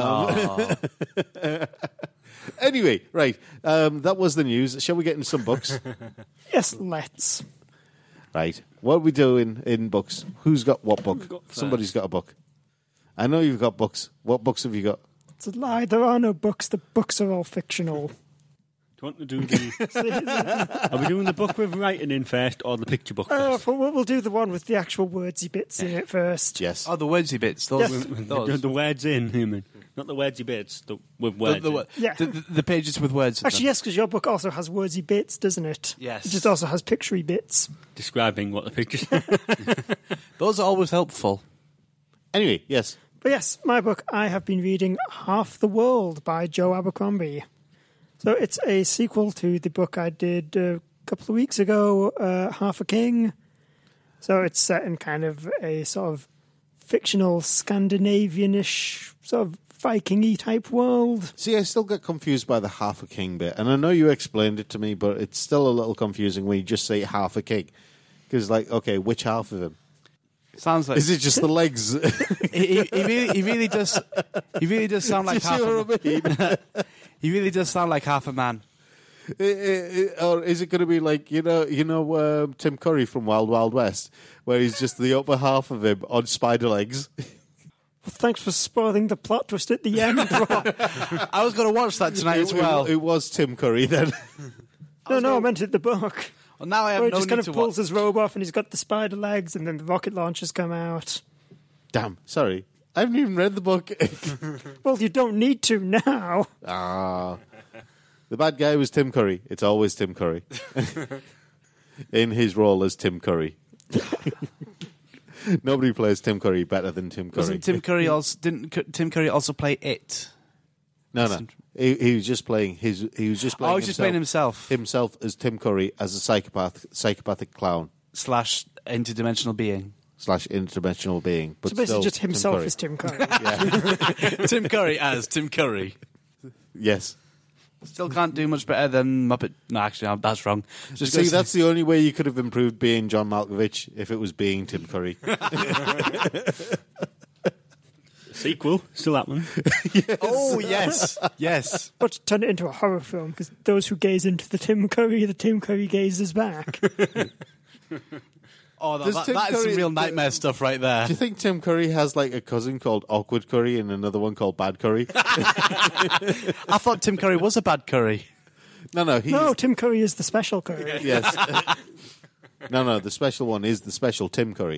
Anyway, right. That was the news. Shall we get into some books? Yes, let's. Right. What are we doing in books? Who's got what book? Somebody's got a book. I know you've got books. What books have you got? It's a lie. There are no books. The books are all fictional. Do you want to do the... Are we doing the book with writing in first or the picture book first? We'll do the one with the actual wordsy bits in it first. Yes. Oh, the wordsy bits. Those. The words in, you mean? Not the wordsy bits, with words in. Yeah. The pages with words in Actually, them. yes, because your book also has wordsy bits, doesn't it? Yes. It just also has picturey bits. Describing what the pictures... Those are always helpful. Anyway, yes. But yes, my book, I have been reading Half the World by Joe Abercrombie. So it's a sequel to the book I did a couple of weeks ago, Half a King. So it's set in kind of a sort of fictional Scandinavian-ish sort of Viking-y type world. See, I still get confused by the half a king bit, and I know you explained it to me, but it's still a little confusing when you just say half a king. Because, like, okay, which half of him? Sounds like... Is it just the legs? he really does. He really does sound like half. He really does sound like half a man. Or is it going to be like Tim Curry from Wild Wild West, where he's just the upper half of him on spider legs? Well, thanks for spoiling the plot twist at the end, Rob. I was going to watch that tonight as well. It was Tim Curry then. No, I meant it the book. Well, now I have Where he no just kind need of to pulls watch. his robe off and he's got the spider legs and then the rocket launchers come out. Damn, sorry. I haven't even read the book. Well, you don't need to now. The bad guy was Tim Curry. It's always Tim Curry. In his role as Tim Curry. Nobody plays Tim Curry better than Tim Curry. Wasn't Tim Curry also? Didn't Tim Curry also play It? No. He was just playing his. He was just playing. Oh, he's just playing himself. Himself as Tim Curry as a psychopathic clown / interdimensional being. / interdimensional being. But So basically still just himself Tim as Tim Curry. Yeah. Tim Curry as Tim Curry. Yes. Still can't do much better than Muppet. No, actually, that's wrong. Just See, that's the only way you could have improved being John Malkovich if it was being Tim Curry. Sequel, still happening. Oh yes, yes. But turn it into a horror film because those who gaze into the Tim Curry gazes back. Oh, Does that Tim is some Curry- real nightmare stuff right there. Do you think Tim Curry has like a cousin called Awkward Curry and another one called Bad Curry? I thought Tim Curry was a bad curry. No, No, Tim Curry is the special Curry. yes. No, the special one is the special Tim Curry.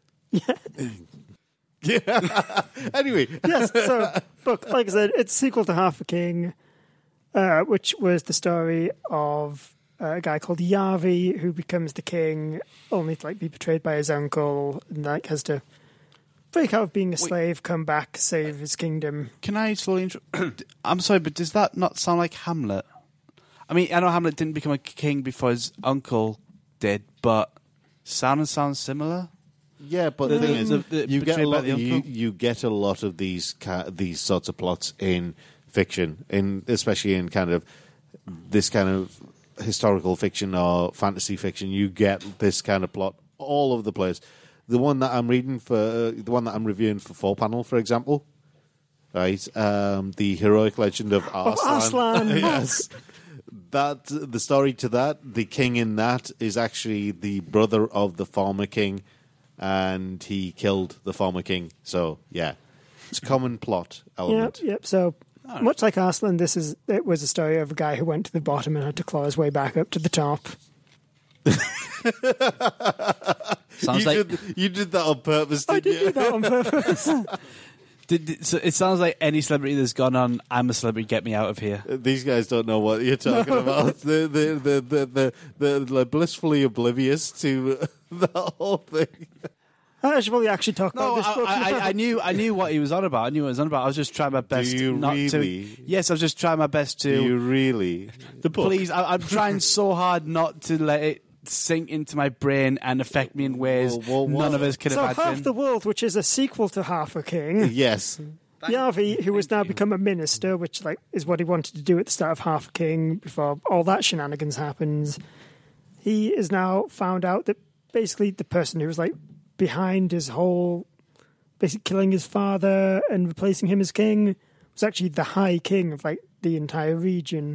Yeah. Anyway, Yes, so, look, like I said, it's a sequel to Half a King, which was the story of a guy called Yavi who becomes the king, only to be betrayed by his uncle, and has to break out of being a slave, come back, save his kingdom. Can I slowly I'm sorry, but does that not sound like Hamlet? I mean, I know Hamlet didn't become a king before his uncle did, but sounds similar. yeah, but the thing is, the you get a betrayed by lot. the uncle? You get a lot of these sorts of plots in fiction, especially in kind of this kind of historical fiction or fantasy fiction. You get this kind of plot all over the place. The one that I'm reading the one that I'm reviewing for 4Panel, for example, right? The heroic legend of Arslan. Arslan. Yes. That the story to that, the king in that is actually the brother of the former king, and he killed the former king. So yeah, it's a common plot element. Yep. So, much like Arslan, it was a story of a guy who went to the bottom and had to claw his way back up to the top. Sounds You did that on purpose, I didn't did do that on purpose. So it sounds like any celebrity that's gone on, I'm a celebrity, get me out of here. These guys don't know what you're talking about. They're blissfully oblivious to the whole thing. I should probably actually talk No, about this book. I knew what he was on about. I was just trying my best you not really? to. Yes, I was just trying my best to. Do you really? The book. Please, I'm trying so hard not to let it sink into my brain and affect me in ways Well, none of us can So imagine. Half the World, which is a sequel to Half a King, Yes. Yavi, who has now become a minister, which is what he wanted to do at the start of Half a King before all that shenanigans happens. He is now found out that basically the person who was behind his whole basically killing his father and replacing him as king was actually the High King of the entire region.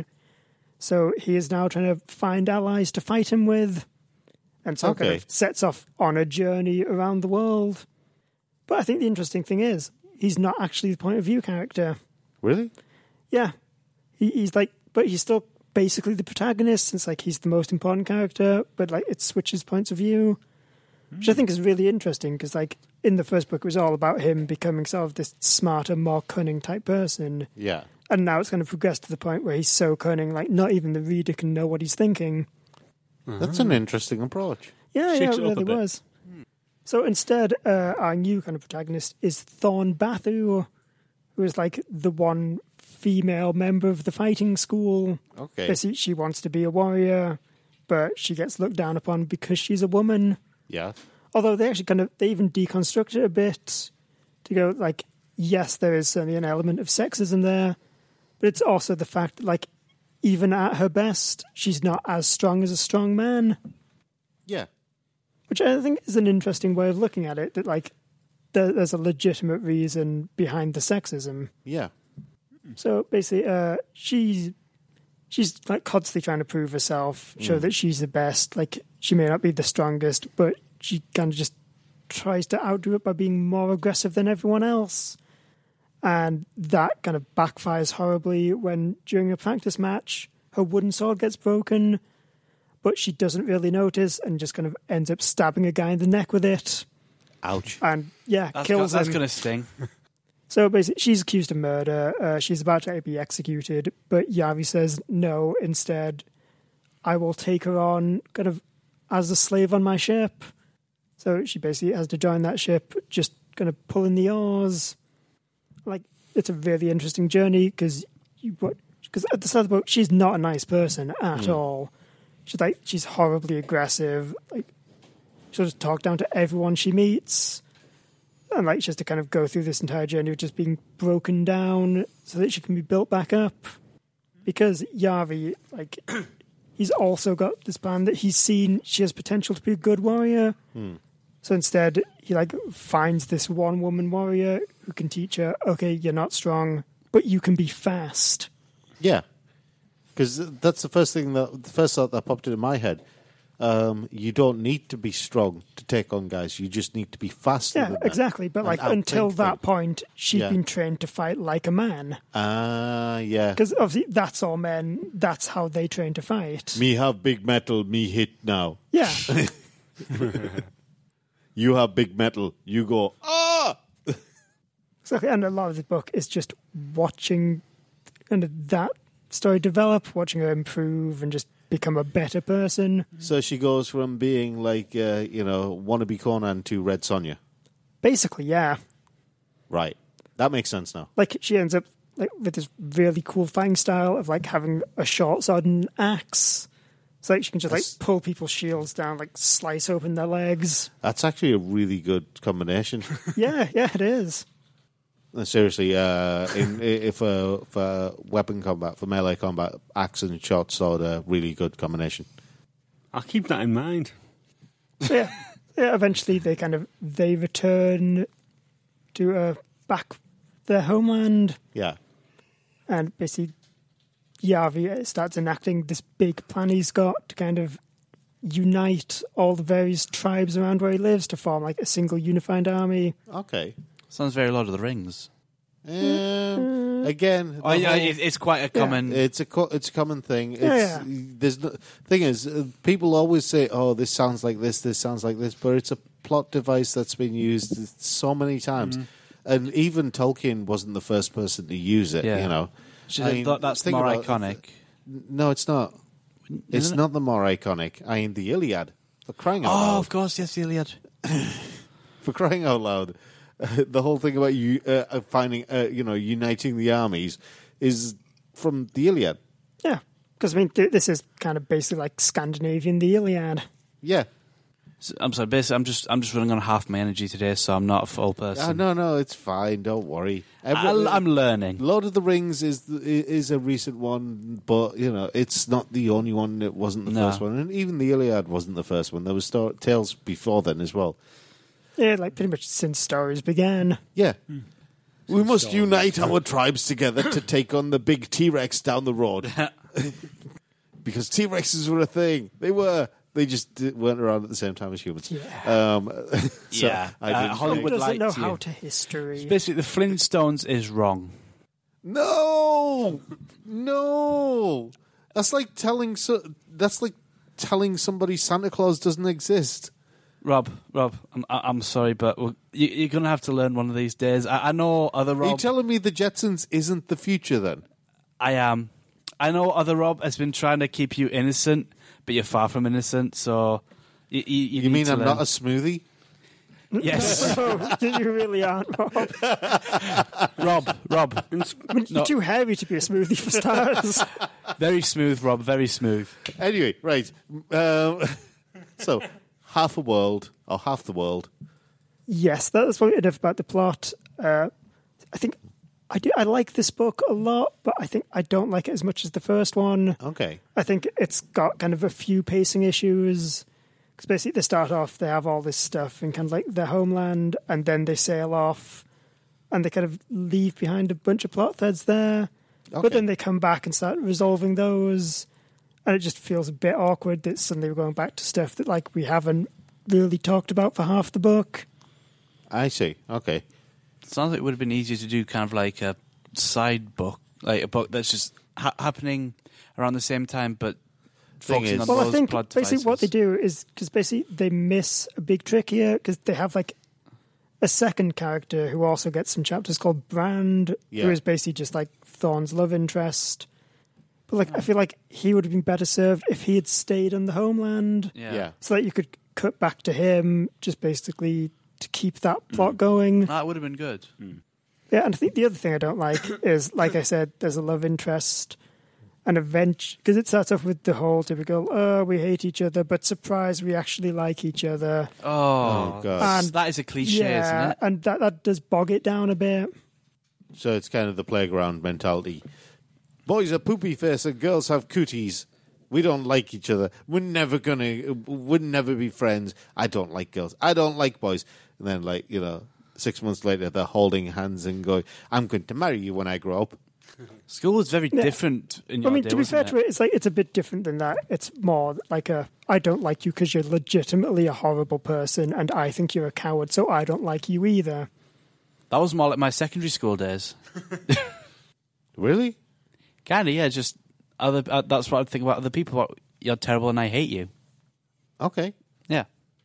So he is now trying to find allies to fight him with, and so kind Okay. of sets off on a journey around the world. But I think the interesting thing is he's not actually the point of view character. Really? Yeah, he's but he's still basically the protagonist. It's he's the most important character, but it switches points of view, which I think is really interesting because in the first book it was all about him becoming sort of this smarter, more cunning type person. Yeah. And now it's going to progress to the point where he's so cunning, not even the reader can know what he's thinking. That's an interesting approach. Yeah, Shakes it it up a really bit. was. So instead, our new kind of protagonist is Thorn Bathu, who is the one female member of the fighting school. Okay. Basically, she wants to be a warrior, but she gets looked down upon because she's a woman. Yeah. Although they actually they even deconstruct it a bit to go yes, there is certainly an element of sexism there. But it's also the fact that, even at her best, she's not as strong as a strong man. Yeah. Which I think is an interesting way of looking at it, that, there's a legitimate reason behind the sexism. Yeah. So, basically, she's constantly trying to prove herself, show that she's the best. She may not be the strongest, but she kind of just tries to outdo it by being more aggressive than everyone else. And that kind of backfires horribly when, during a practice match, her wooden sword gets broken, but she doesn't really notice and just kind of ends up stabbing a guy in the neck with it. Ouch. And, kills That's him. going to sting. So basically, she's accused of murder. She's about to be executed, but Yavi says, no, instead, I will take her on kind of as a slave on my ship. So she basically has to join that ship, just kind of pulling the oars. It's a really interesting journey because at the start of the book, she's not a nice person at all. She's horribly aggressive. She'll just talk down to everyone she meets. And she has to kind of go through this entire journey of just being broken down so that she can be built back up. Because Yavi, he's also got this plan that he's seen she has potential to be a good warrior. So instead, he finds this one woman warrior who can teach her, okay, you're not strong, but you can be fast. Yeah. Because that's the first thought that popped into my head. you don't need to be strong to take on guys. You just need to be faster than Yeah, them. exactly. But And until outthink that them. point, she'd Yeah. been trained to fight like a man. Yeah. Because obviously, that's all men. That's how they train to fight. Me have big metal, me hit now. Yeah, You have big metal, you go, ah! exactly. And a lot of the book is just watching that story develop, watching her improve, and just become a better person. So she goes from being like, wannabe Conan to Red Sonja. Basically, yeah. Right. That makes sense now. Like she ends up with this really cool fighting style of having a short sword and an axe. So she can just pull people's shields down, slice open their legs. That's actually a really good combination. Yeah, it is. Seriously, for weapon combat, for melee combat, axe and short sword are a really good combination. I'll keep that in mind. Yeah. Eventually they return to back their homeland, Yeah. and basically Yavi starts enacting this big plan he's got to kind of unite all the various tribes around where he lives to form a single unified army. Okay. Sounds very Lord of the Rings. Again, Oh, yeah, it's quite a common. it's a common thing. Yeah. There's thing is, people always say, "Oh, this sounds like this sounds like this," but it's a plot device that's been used so many times, and even Tolkien wasn't the first person to use it. Yeah. You know, That's think more about- iconic. No, it's not. It's Isn't it? not the more iconic. I mean, the Iliad. For crying out Oh, loud. of course, yes, the Iliad. For crying out loud, the whole thing about you finding, uniting the armies is from the Iliad. Yeah, because this is kind of basically like Scandinavian the Iliad. Yeah. I'm sorry, basically, I'm just running on half my energy today, so I'm not a full person. No, it's fine. Don't worry. I'm learning. Lord of the Rings is a recent one, but it's not the only one. It wasn't the No. first one, and even the Iliad wasn't the first one. There was tales before then as well. Yeah, pretty much since stories began. Yeah. We must unite our tribes together to take on the big T-Rex down the road. Because T-Rexes were a thing. They were. They just weren't around at the same time as humans. Yeah. So Yeah. I didn't Hollywood Doesn't lied know to how you. to history. Basically, the Flintstones is wrong. No. That's like telling somebody Santa Claus doesn't exist. Rob, I'm sorry, but you're going to have to learn one of these days. I know other Are you Rob. telling me the Jetsons isn't the future then? I am. I know other Rob has been trying to keep you innocent, but you're far from innocent. So you You mean I'm not a smoothie? Yes, No, you really aren't, Rob. Rob. You're too heavy to be a smoothie for starters. Very smooth, Rob. Very smooth. Anyway, right. So half the world. Yes, that's probably enough about the plot. I think I like this book a lot, but I think I don't like it as much as the first one. Okay. I think it's got kind of a few pacing issues. Because basically they start off, they have all this stuff in kind of their homeland, and then they sail off, and they kind of leave behind a bunch of plot threads there. Okay. But then they come back and start resolving those, and it just feels a bit awkward that suddenly we're going back to stuff that we haven't really talked about for half the book. I see. Okay. Sounds like it would have been easier to do kind of like a side book, like a book that's just happening around the same time, but Thing focusing is- on Well, those I think plot basically what they devices. do is because basically they miss a big trick here because they have a second character who also gets some chapters called Brand, Yeah. who is basically just Thorne's love interest. But I feel like he would have been better served if he had stayed in the homeland, Yeah. so that you could cut back to him just basically to keep that plot going. That would have been good. Yeah, and I think the other thing I don't like is, like I said, there's a love interest. And eventually, because it starts off with the whole typical, oh, we hate each other, but surprise, we actually like each other. Oh, God. And that is a cliche, isn't it? and that does bog it down a bit. So it's kind of the playground mentality. Boys are poopy face and girls have cooties. We don't like each other. We'd never be friends. I don't like girls. I don't like boys. And then 6 months later, they're holding hands and going, I'm going to marry you when I grow up. School was very different in your day, to be fair wasn't to it, it's like it's a bit different than that. It's more like I don't like you because you're legitimately a horrible person, and I think you're a coward, so I don't like you either. That was more like my secondary school days. Really? Kinda, yeah. Just other. That's what I think about other people. What, you're terrible and I hate you. Okay. Yeah.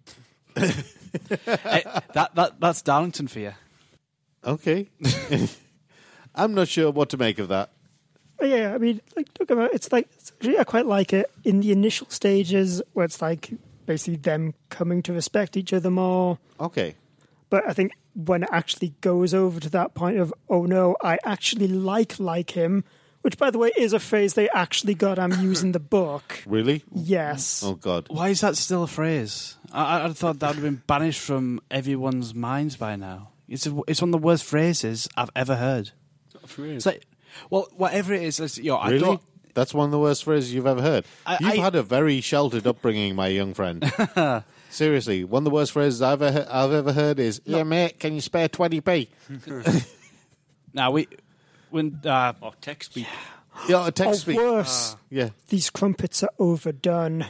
Hey, that's Darlington for you. Okay. I'm not sure what to make of that. Yeah, I mean, like, talk about I quite like it in the initial stages where it's like basically them coming to respect each other more. Okay. But I think when it actually goes over to that point of, oh no, I actually like him, which by the way is a phrase they actually got. I'm using the book. Really? Yes. Oh, God. Why is that still a phrase? I thought that would have been banished from everyone's minds by now. It's one of the worst phrases I've ever heard. It's like, well, whatever it is, I Really? don't. That's one of the worst phrases you've ever heard. You've had a very sheltered upbringing, my young friend. Seriously, one of the worst phrases I've ever heard is, "Yeah, mate, can you spare 20p?" Now Or text speak. Yeah, text speak. Worse. Yeah. These crumpets are overdone.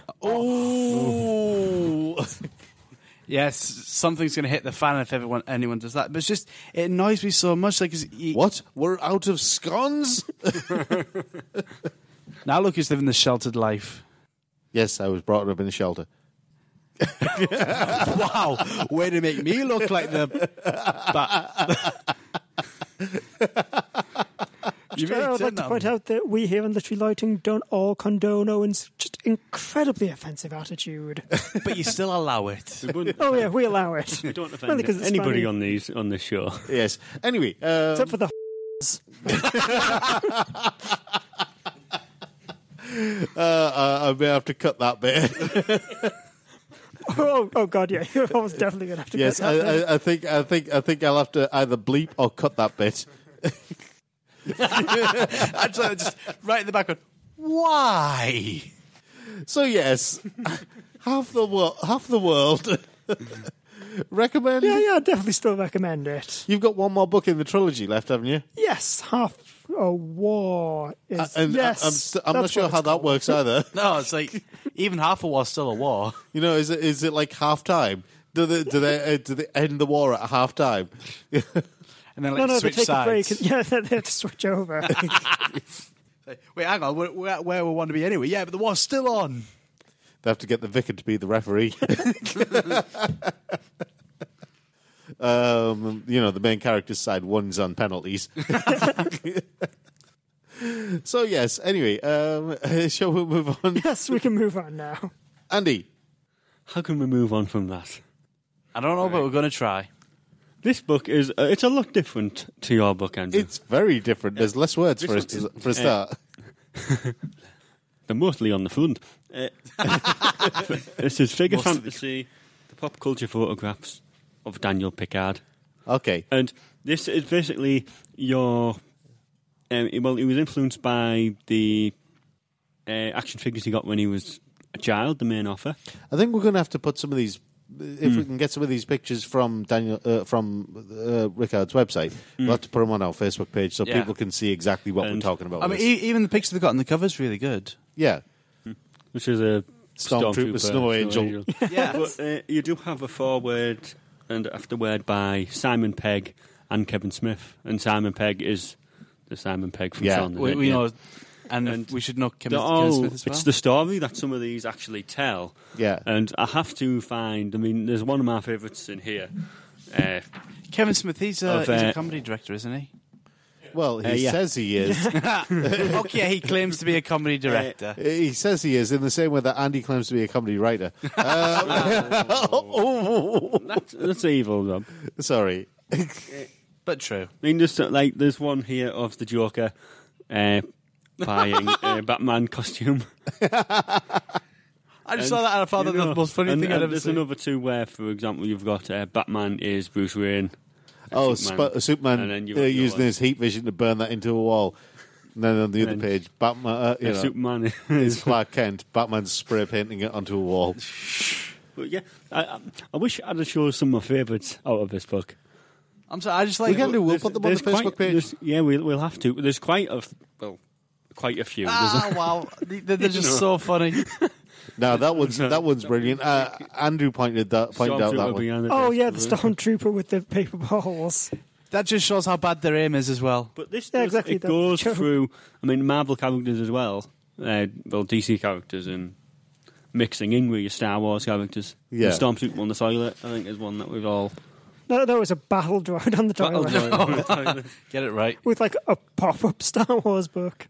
Oh. yes, something's going to hit the fan if anyone does that. But it's just it annoys me so much. Like, What? We're out of scones? now look who's living the sheltered life. Yes, I was brought up in a shelter. Wow, way to make me look like the. I would like to point out that we here in Literary Lighting don't all condone Owen's just incredibly offensive attitude. But you still allow it. Oh yeah, we allow it. We don't Only offend 'cause it's anybody funny. on this show. Yes. Anyway. Except for the I may have to cut that bit. oh god, yeah, you're almost definitely gonna have to. Yes, get that bit. I think I'll have to either bleep or cut that bit. Actually, just right in the background. Why? So yes, half the world recommend. Yeah, I definitely still recommend it. You've got one more book in the trilogy left, haven't you? Yes, half a war is. And yes, I'm not that's sure what how it's that called. works either. No, it's like even half a war's still a war. You know, is it like half time? Do they end the war at half time? And then No, they switch take sides. a break. Yeah, they have to switch over. Wait, hang on. We're at where we want to be anyway. Yeah, but the war's still on. They have to get the vicar to be the referee. The main character's side wins on penalties. So yes. Anyway, shall we move on? Yes, we can move on now. Andy, How can we move on from that? I don't know, but we're going to try. This book is it's a lot different to your book, Andrew. it's very different. There's less words for a start. They're mostly on the front. This is Figure Mostly. Fantasy, the pop culture photographs of Daniel Picard. Okay. And this is basically your... he was influenced by the action figures he got when he was a child, the main author. I think we're going to have to put some of these. If we can get some of these pictures from Rickard's website, we'll have to put them on our Facebook page so Yeah. people can see exactly what we're And- talking about. I mean, even the picture they got on the cover's really good. yeah. Which is a Stormtrooper Snow Angel. Yeah. But you do have a foreword and afterword by Simon Pegg and Kevin Smith. And Simon Pegg is the Simon Pegg from Yeah. Shaun the we Dead, know, and And we should know Kevin Oh, Smith as well. it's the story that some of these actually tell. Yeah. And I have to find, there's one of my favourites in here. Kevin Smith, he's Of, a comedy director, isn't he? Well, he yeah. says he is. Okay, he claims to be a comedy director. He says he is in the same way that Andy claims to be a comedy writer. That's evil, Rob. Sorry. But true. Just like there's one here of the Joker buying a Batman costume. I just saw that and I thought that was the most funny thing I'd ever There's seen. another two where, for example, you've got Batman is Bruce Wayne. Oh, Superman. Superman And then you've got using your- his heat vision to burn that into a wall. And then on the other And- page, Batman, Superman is is. Clark Kent. Batman's spray painting it onto a wall. But yeah, I wish I'd have shown some of my favourites out of this book. I'm sorry. I just like. We can do. We'll put them on the Facebook page. Yeah, we'll have to. There's quite a few. Wow, they're just so funny. No, that one's brilliant. Andrew pointed out that one. Oh yeah, the Stormtrooper with the paper balls. That just shows how bad their aim is as well. But this exactly. It goes through. I mean, Marvel characters as well. DC characters and mixing in with your Star Wars characters. Yeah. The Stormtrooper on the toilet, I think, is one that we've all. No, there was a battle droid on the toilet Get it right. with like a pop-up Star Wars book.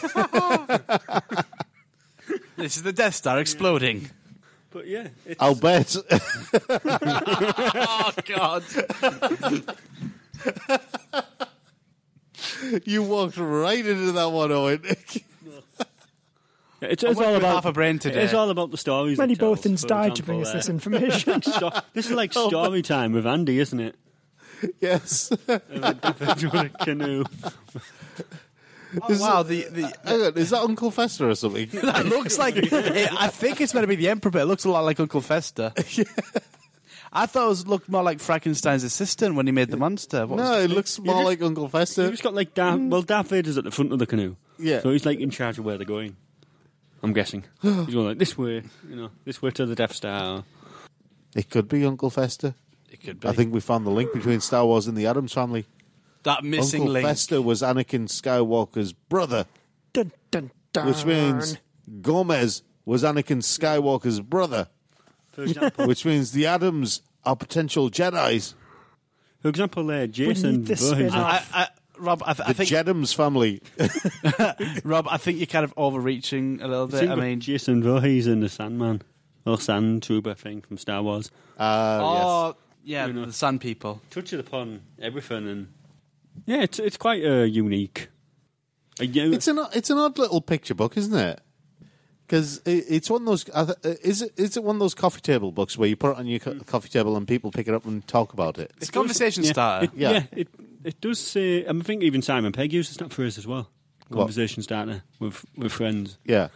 This is the Death Star exploding. But yeah, I'll bet. Oh God! You walked right into that one, Owen. it's I'm all with about half a brain today. It's all about the stories. Many it tells. Bothans For died to example, bring us this information. This is like story time with Andy, isn't it? Yes. A canoe. Oh, wow, Hang on, is that Uncle Fester or something? that looks like. I think it's meant to be the Emperor, but it looks a lot like Uncle Fester. I thought it looked more like Frankenstein's assistant when he made the monster. No, it looks more like Uncle Fester. You've just got like Darth Vader's at the front of the canoe. Yeah. So he's like in charge of where they're going. I'm guessing. He's going like this way, this way to the Death Star. It could be Uncle Fester. It could be. I think we found the link between Star Wars and the Addams Family. that missing Uncle link. Fester was Anakin Skywalker's brother, Dun, dun, dun. which means Gomez was Anakin Skywalker's brother, For example, which means the Addams are potential Jedis. Jason need this Voorhees. spin-off. Rob, I The think Jedams family. Rob, I think you're kind of overreaching a little bit. I mean, Jason Voorhees and the Sandman or Sand Trooper thing from Star Wars oh yeah, You know. the Sun People. touches upon everything, and yeah, it's quite unique. It's an odd little picture book, isn't it? Because it's one of those. Is it one of those coffee table books where you put it on your coffee table and people pick it up and talk about it? It's a conversation starter. It does say. I think even Simon Pegg uses that phrase as well. Conversation starter with friends. Yeah.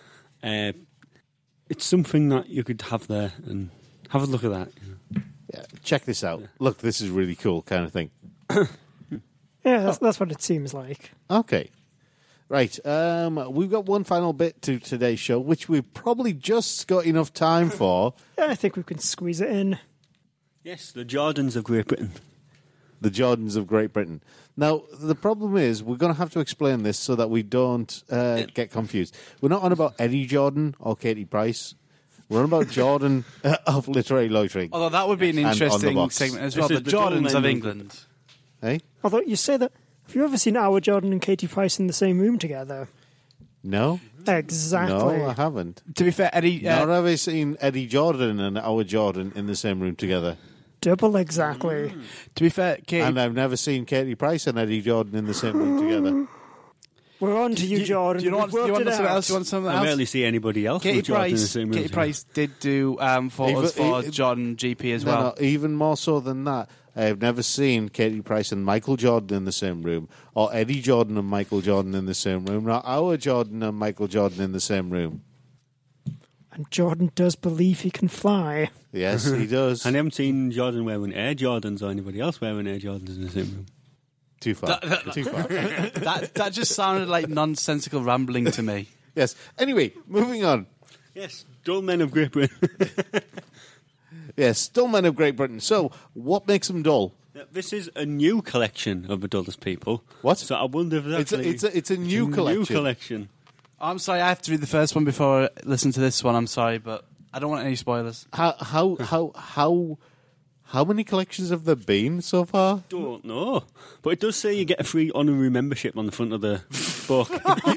It's something that you could have there and have a look at that. Yeah. Check this out. Look, this is really cool, kind of thing. Yeah, that's what it seems like. Okay. Right. We've got one final bit to today's show, which we've probably just got enough time for. Yeah, I think we can squeeze it in. Yes, the Jordans of Great Britain. The Jordans of Great Britain. Now, the problem is we're going to have to explain this so that we don't get confused. We're not on about Eddie Jordan or Katie Price. We're on about Jordan of Literary Loitering. Although that would be an And on the interesting box. segment as This well. is The the dual Jordans men of of England. Hey? Although you say that, have you ever seen Howard Jordan and Katie Price in the same room together? No? Exactly. No, I haven't. To be fair, Eddie. Nor have I seen Eddie Jordan and Howard Jordan in the same room together. Double exactly. To be fair, Katie. And I've never seen Katie Price and Eddie Jordan in the same room together. We're on to you, Jordan. Do you want, We've you worked want it something out. else? You want something I else? rarely see anybody else Katie with Jordan in the Price. same room. Katie Price did do photos for Jordan GP as well. No, even more so than that. I've never seen Katie Price and Michael Jordan in the same room, or Eddie Jordan and Michael Jordan in the same room, not Howard Jordan and Michael Jordan in the same room. And Jordan does believe he can fly. Yes, he does. And I haven't seen Jordan wearing Air Jordans or anybody else wearing Air Jordans in the same room. Too far. Too far. That just sounded like nonsensical rambling to me. Yes. Anyway, moving on. Yes, dull men of Great Britain. Yes, dull men of Great Britain. So, what makes them dull? This is a new collection of the dullest people. What? So I wonder if It's that's a new collection. New collection. I'm sorry, I have to read the first one before I listen to this one. I'm sorry, but I don't want any spoilers. How many collections have there been so far? Don't know, but it does say you get a free honorary membership on the front of the book.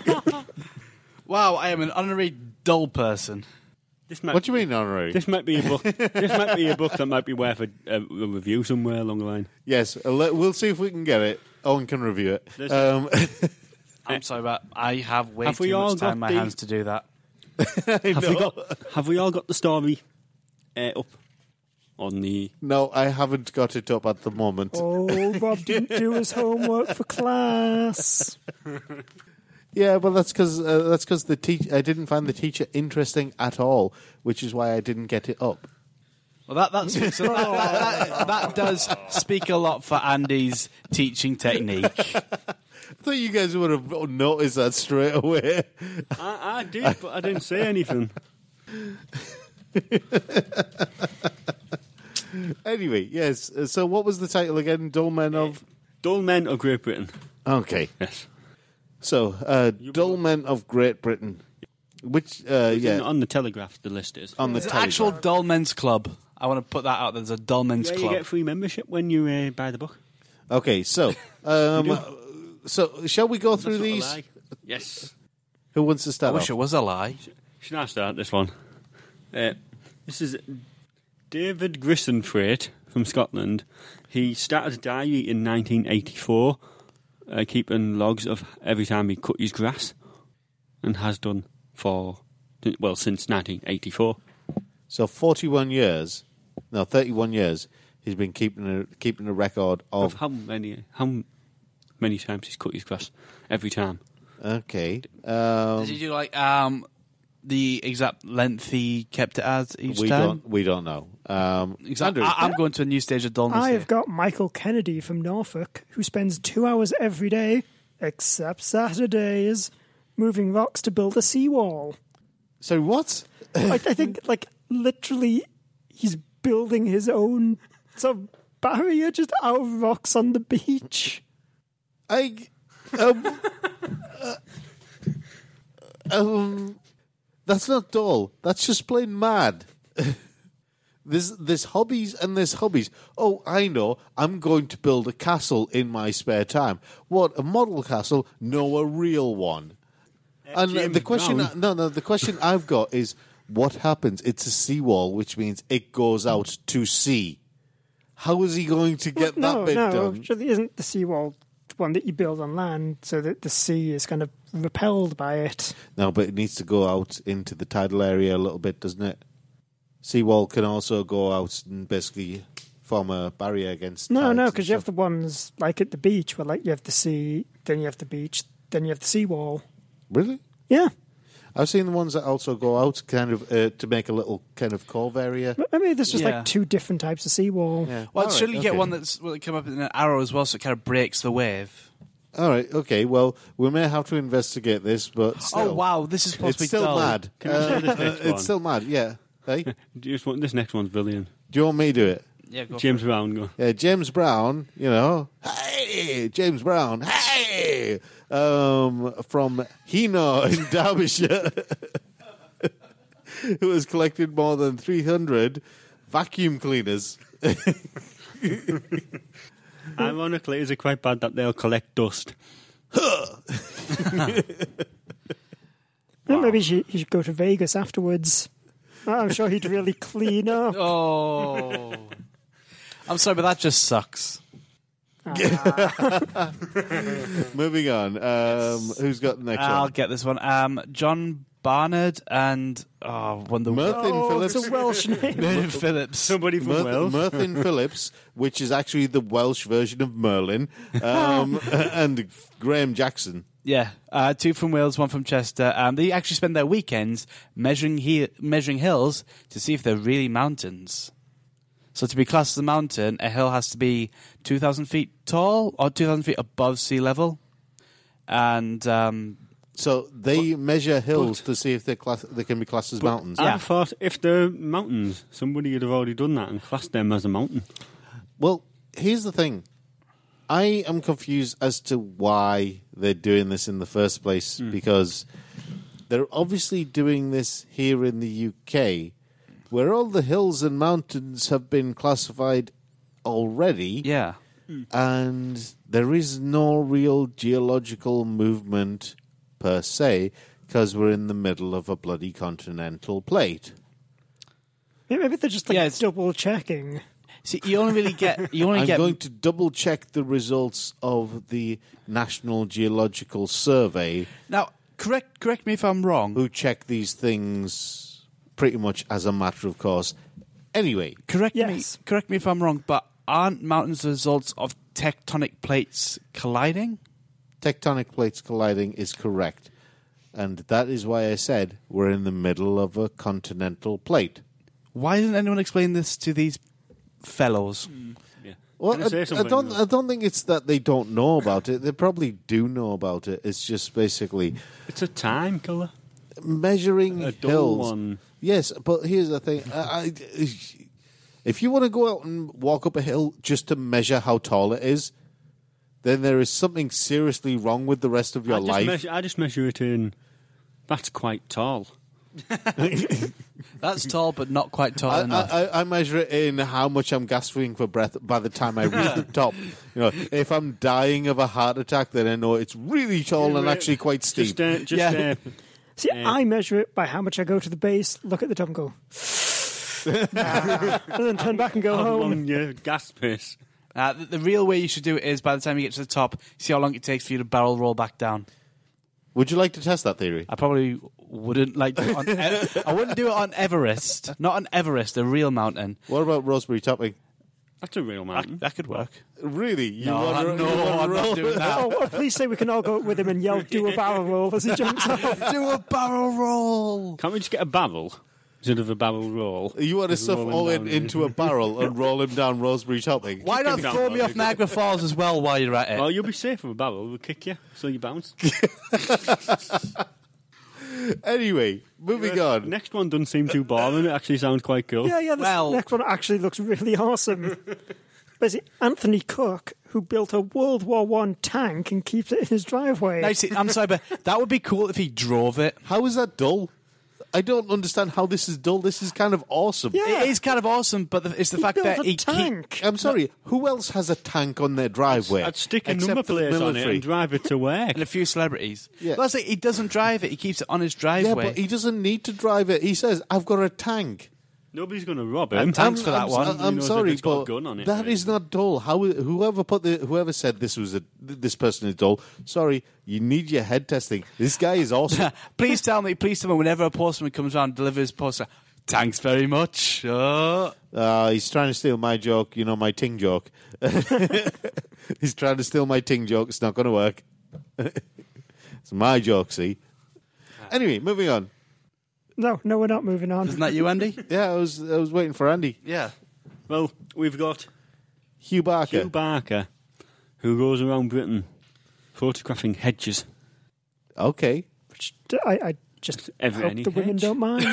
Wow, I am an honorary dull person. This might, What do you mean, honorary? This might be a book. This might be a book that might be worth a review somewhere along the line. Yes, we'll see if we can get it. Owen can review it. There's- I'm sorry, but I have way Have we too all much time got in my the- hands to do that. Have we all got the story up on the? No, I haven't got it up at the moment. Oh, Rob didn't do his homework for class. Yeah, well, that's because I didn't find the teacher interesting at all, which is why I didn't get it up. Well, that does speak a lot for Andy's teaching technique. I thought you guys would have noticed that straight away. I did, but I didn't say anything. Anyway, yes. So what was the title again? Dull Men of... Dull Men of Great Britain. Okay. Yes. So, Dull Men of Great Britain. Which, On the Telegraph, the list is. on the There's an actual Telegraph. Dull Men's Club. I want to put that out there. There's a Dull Men's Yeah, you Club. get free membership when you buy the book. Okay, so, so shall we go through That's not a these? lie. Yes. Who wants to I start wish off? it was a lie. Should I start this one? This is David Grissenthwaite from Scotland. He started a diary in 1984, keeping logs of every time he cut his grass, and has done since 1984. So 31 years, he's been keeping a record Of of... how many times he's cut his grass every time. Okay. Did you do the exact length he kept it as each time? We don't know. Exactly. Andrew, I'm going to a new stage of dullness I here. have got Michael Kennedy from Norfolk, who spends 2 hours every day, except Saturdays, moving rocks to build a seawall. so what? I think, literally, he's building his own sort of barrier just out of rocks on the beach. That's not dull. That's just plain mad. There's hobbies and there's hobbies. Oh, I know. I'm going to build a castle in my spare time. What, a model castle? No, a real one. And James the question, Brown. the question I've got is, what happens? It's a seawall, which means it goes out to sea. How is he going to get that bit done? Surely isn't the seawall one that you build on land so that the sea is kind of repelled by it? No, but it needs to go out into the tidal area a little bit, doesn't it? Seawall can also go out and basically form a barrier against No, tides and because you have stuff. the ones like at the beach where you have the sea, then you have the beach, then you have the seawall. Really? Yeah. I've seen the ones that also go out kind of to make a little kind of cove area. I mean, there's just Yeah. two different types of seawall. Yeah. Well, All right, surely you get okay. one that's will come up in an arrow as well, so it kind of breaks the wave. All right, okay. Well, we may have to investigate this, but still, Oh wow, this is supposed it's to be still dull. mad. Can I say this next one? It's still mad. Yeah. Hey, do This next one's brilliant. you want me to do it? Yeah, go James Brown, go. Yeah, James Brown. You know, hey, James Brown. Hey, from Hino in Derbyshire, who has collected more than 300 vacuum cleaners. Ironically, is it quite bad that they'll collect dust? Maybe he should go to Vegas afterwards. I'm sure he'd really clean up. Oh, I'm sorry, but that just sucks. Moving on. Who's got the next I'll one? get this one. John Barnard and Wonder Merthin Oh, Phillips. it's a Welsh name. Phillips. Somebody from Wales. Merthin Phillips, which is actually the Welsh version of Merlin, and Graham Jackson. Yeah, two from Wales, one from Chester. They actually spend their weekends measuring hills to see if they're really mountains. So to be classed as a mountain, a hill has to be 2,000 feet tall or 2,000 feet above sea level. And So they measure hills to see if they can be classed as mountains. I thought if they're mountains, somebody would have already done that and classed them as a mountain. Well, here's the thing. I am confused as to why they're doing this in the first place, because they're obviously doing this here in the UK, where all the hills and mountains have been classified already, yeah, and there is no real geological movement per se, because we're in the middle of a bloody continental plate. Maybe they're just Yeah, it's- double checking. see, you only really get I'm going to double check the results of the National Geological Survey, now. Correct me if I'm wrong. who check these things pretty much as a matter of course. Anyway, Correct Yes. me if I'm wrong. But aren't mountains the results of tectonic plates colliding? tectonic plates colliding is correct. And that is why I said we're in the middle of a continental plate. Why doesn't anyone explain this to these fellows? Yeah. Well, Can I say something, though? I don't think it's that they don't know about it. They probably do know about it. It's just basically It's a time killer. measuring A dull hills. one. Yes, but here's the thing. If you want to go out and walk up a hill just to measure how tall it is, then there is something seriously wrong with the rest of your life. I just measure it in. That's quite tall. That's tall, but not quite tall enough. I measure it in how much I'm gasping for breath by the time I reach the top. You know, if I'm dying of a heart attack, then I know it's really tall and actually quite steep. See, I measure it by how much I go to the base, look at the top and go, and then turn back and go How home. long your gas is. The real way you should do it is by the time you get to the top, see how long it takes for you to barrel roll back down. Would you like to test that theory? I probably wouldn't like do it on I wouldn't do it on Everest. Not on Everest, a real mountain. What about Roseberry Topping? That's a real mountain. That could work. Really? You No, wanna- you wanna I'm roll? not doing that. Oh, please say we can all go with him and yell, do a barrel roll as he jumps off. Do a barrel roll. Can't we just get a barrel instead of a barrel roll? You want to Just stuff roll him Owen down. into a barrel and roll him down Roseberry Topping? Why not Kick him throw down, me off Niagara Falls as well while you're at it? Well, you'll be safe with a barrel. We'll kick you, so you bounce. Anyway, moving on. Next one doesn't seem too boring. It actually sounds quite cool. Yeah, this Well- next one actually looks really awesome. Basically, Anthony Cook, who built a World War I tank and keeps it in his driveway. No, see, I'm sorry, but that would be cool if he drove it. How is that dull? I don't understand how this is dull. This is kind of awesome. Yeah. It is kind of awesome, but it's the fact built that a he tank. I'm sorry, who else has a tank on their driveway? I'd stick a except number for the plate on it military? and drive it to work. and a few celebrities. Yeah. Well, that's like, he doesn't drive it; he keeps it on his Yeah, driveway. but he doesn't need to drive it. He says, I've got a tank. Nobody's going to rob him. Thanks for that one. I'm knows if sorry, it's got a but gun on it, that right? is not dull. Whoever said this person is dull? Sorry, you need your head testing. This guy is awesome. Please tell me, whenever a postman comes around and delivers post, thanks very much. Oh. He's trying to steal my joke. You know, my ting joke. He's trying to steal my ting joke. It's not going to work. It's my joke. See. Anyway, moving on. No, we're not moving on. Isn't that you, Andy? Yeah, I was waiting for Andy. Yeah. Well, we've got Hugh Barker. Hugh Barker, who goes around Britain photographing hedges. Okay. I just Ever hope any the women hedge? don't mind.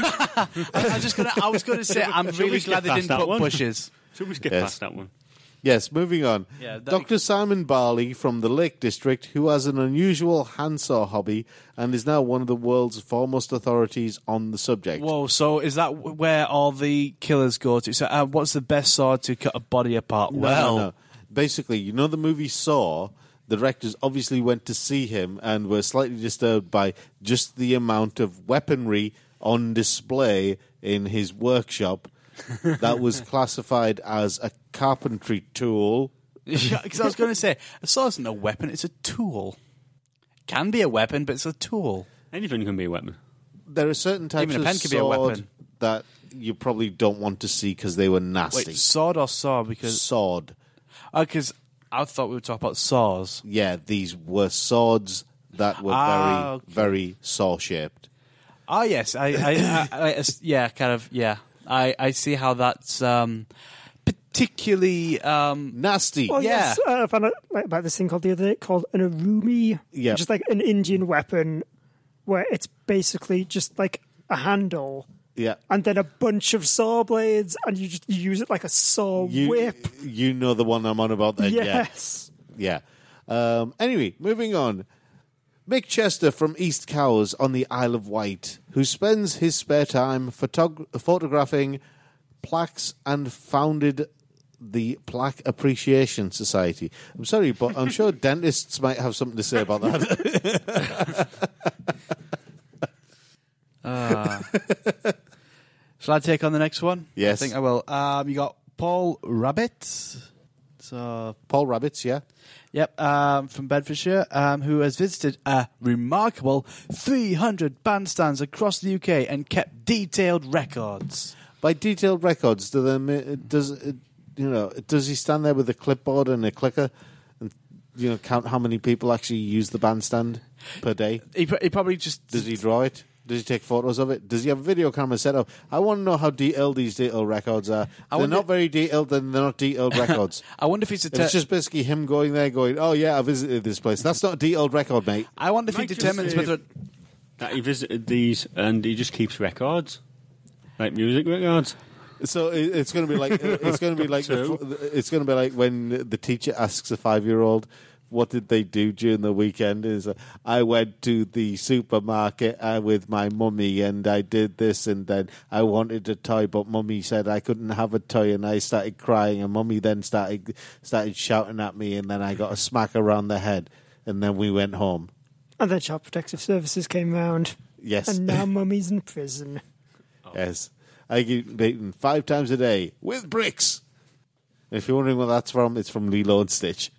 I was going to say, I'm Shall we really skip glad they past didn't that put one? bushes. Should we skip Yes. past that one? Yes, moving on. Yeah, that- Dr. Simon Barley from the Lake District, who has an unusual handsaw hobby and is now one of the world's foremost authorities on the subject. Whoa, so is that where all the killers go to? So what's the best sword to cut a body apart? No. Basically, you know the movie Saw? The directors obviously went to see him and were slightly disturbed by just the amount of weaponry on display in his workshop that was classified as a carpentry tool. Because I was going to say, a sword isn't a weapon, it's a tool. It can be a weapon, but it's a tool. Anything can be a weapon. There are certain types Even a of pen could be a sword weapon. that you probably don't want to see because they were nasty. Wait, sword or saw? Because Sword. because I thought we were talking about saws. Yeah, these were swords that were Ah, very saw-shaped. Oh yes, yeah, kind of, yeah. I see how that's particularly. Nasty. Well, Yeah. yes, I found out about this thing called the other day called an arumi. Yeah. Just like an Indian weapon where it's basically just like a handle Yeah. and then a bunch of saw blades and you use it like a saw whip. You know the one I'm on about then. Yes. Yeah. Anyway, moving on. Mick Chester from East Cowes on the Isle of Wight, who spends his spare time photographing plaques and founded the Plaque Appreciation Society. I'm sorry, but I'm sure dentists might have something to say about that. Shall I take on the next one? Yes. I think I will. You got Paul Rabbit. So Paul Rabbits, yeah? yep, from Bedfordshire, who has visited a remarkable 300 bandstands across the UK and kept detailed records. By detailed records, does he stand there with a clipboard and a clicker and count how many people actually use the bandstand per day? He probably just Does he draw it? Does he take photos of it? Does he have a video camera set up? I want to know how detailed these detailed records are. If they're not very detailed, then they're not detailed records. I wonder if it's If it's just basically him going there going, oh yeah, I visited this place. That's not a detailed record, mate. I wonder if he Might just determines say whether. that he visited these and he just keeps records, like music records. So it's going to be like it's going to be like it's going to be like when the teacher asks a 5-year-old, what did they do during the weekend? Is I went to the supermarket with my mummy and I did this, and then I wanted a toy, but mummy said I couldn't have a toy, and I started crying, and mummy then started shouting at me, and then I got a smack around the head, and then we went home. And then Child Protective Services came round. Yes. And now Mummy's in prison. Yes. I get beaten 5 times a day with bricks. If you're wondering what that's from, it's from Lilo and Stitch.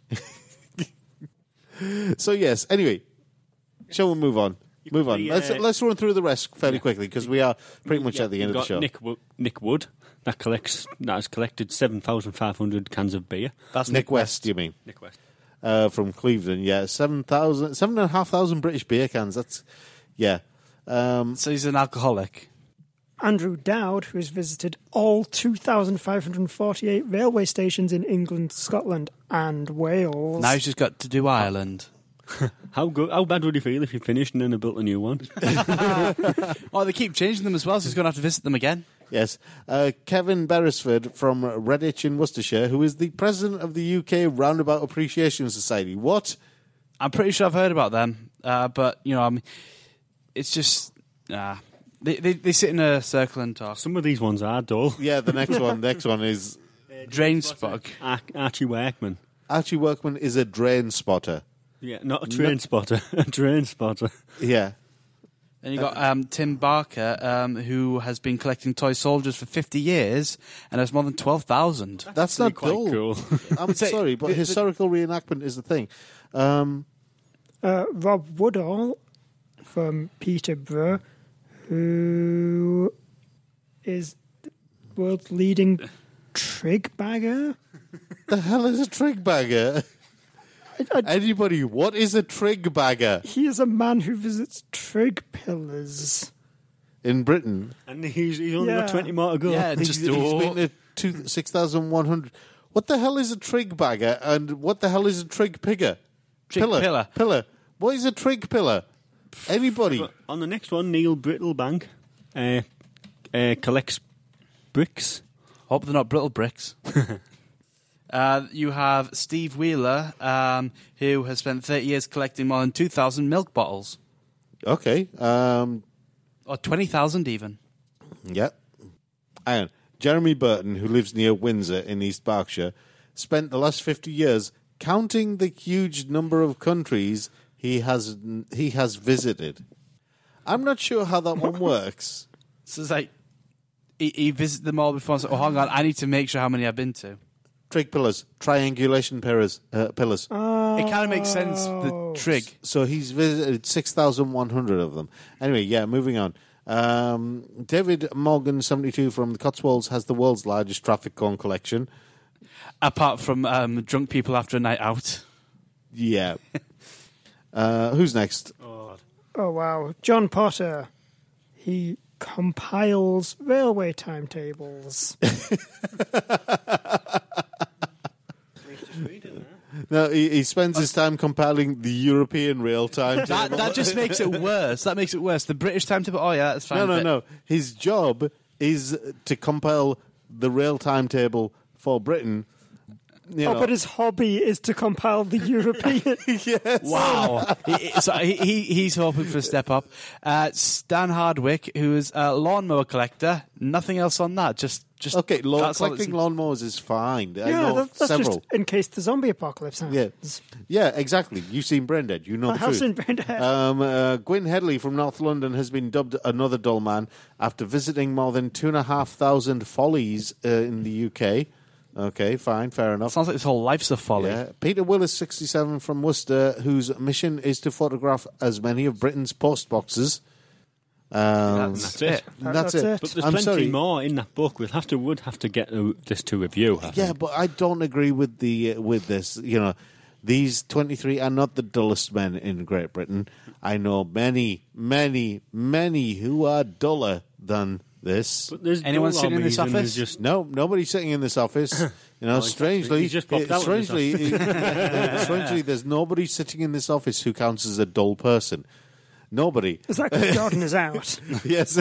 So yes. Anyway, shall we move on? Move on. Let's run through the rest fairly quickly because we are pretty much at the end of the show. Nick Wood that has collected 7,500 cans of beer. That's Nick West, you mean? Nick West. From Cleveland, yeah, 7,500 British beer cans. That's So he's an alcoholic. Andrew Dowd, who has visited all 2,548 railway stations in England, Scotland, and Wales. Now he's just got to do Ireland. How bad would he feel if he finished and then built a new one? Oh, they keep changing them as well, so he's going to have to visit them again. Yes. Kevin Beresford from Redditch in Worcestershire, who is the president of the UK Roundabout Appreciation Society. What? I'm pretty sure I've heard about them, but it's just they sit in a circle and talk. Some of these ones are dull. Yeah, the next one is Drain Spug. Archie Workman. Archie Workman is a drain spotter. Yeah, not a train spotter, a drain spotter. Yeah. And you got Tim Barker, who has been collecting toy soldiers for 50 years and has more than 12,000. That's not quite dull. cool. I'm sorry, but historical reenactment is the thing. Rob Woodall from Peterborough, who is the world's leading trig bagger. The hell is a trig bagger? Anybody, what is a trig bagger? He is a man who visits trig pillars. In Britain? And he's only got 20 more to go. Yeah, He's been to 6,100. What the hell is a trig bagger and what the hell is a trig pigger? Pillar. What is a trig pillar? Anybody? But on the next one, Neil Brittlebank collects bricks. Hope they're not brittle bricks. You have Steve Wheeler, who has spent 30 years collecting more than 2,000 milk bottles. Okay. Or 20,000 even. Yeah. And Jeremy Burton, who lives near Windsor in East Berkshire, spent the last 50 years counting the huge number of countries he has visited. I'm not sure how that one works. So it's like, he visited them all before and said, oh, hang on, I need to make sure how many I've been to. Trig pillars, triangulation pillars. It kind of makes sense, the trig. So he's visited 6,100 of them. Anyway, yeah, moving on. David Morgan, 72, from the Cotswolds, has the world's largest traffic cone collection. Apart from drunk people after a night out. Yeah. Who's next? Oh, wow. John Potter. He compiles railway timetables. No, he spends his time compiling the European rail timetable. That just makes it worse. That makes it worse. The British timetable, oh yeah, that's fine. No. His job is to compile the rail timetable for Britain. But his hobby is to compile the European. Yes. Wow. He's hoping for a step up. Stan Hardwick, who is a lawnmower collector. Nothing else on that. Just okay. Collecting lawnmowers is fine. I know that's several. just in case the zombie apocalypse happens. Yeah, exactly. You've seen Braindead. You know the truth. I've seen Braindead. Gwyn Headley from North London has been dubbed another dull man after visiting more than 2,500 follies in the UK. Okay, fine, fair enough. Sounds like his whole life's a folly. Yeah. Peter Willis, 67, from Worcester, whose mission is to photograph as many of Britain's post boxes. That's it. That's it. But there's plenty more in that book. Would have to get this to review. Yeah, but I don't agree with this. These 23 are not the dullest men in Great Britain. I know many, many, many who are duller than this. But there's Anyone dull sitting in this hobbies and there's office? Just No, nobody's sitting in this office. You know, strangely, he's just popped out of this strangely, there's nobody sitting in this office who counts as a dull person. Nobody. Is that because Jordan is out? Yes.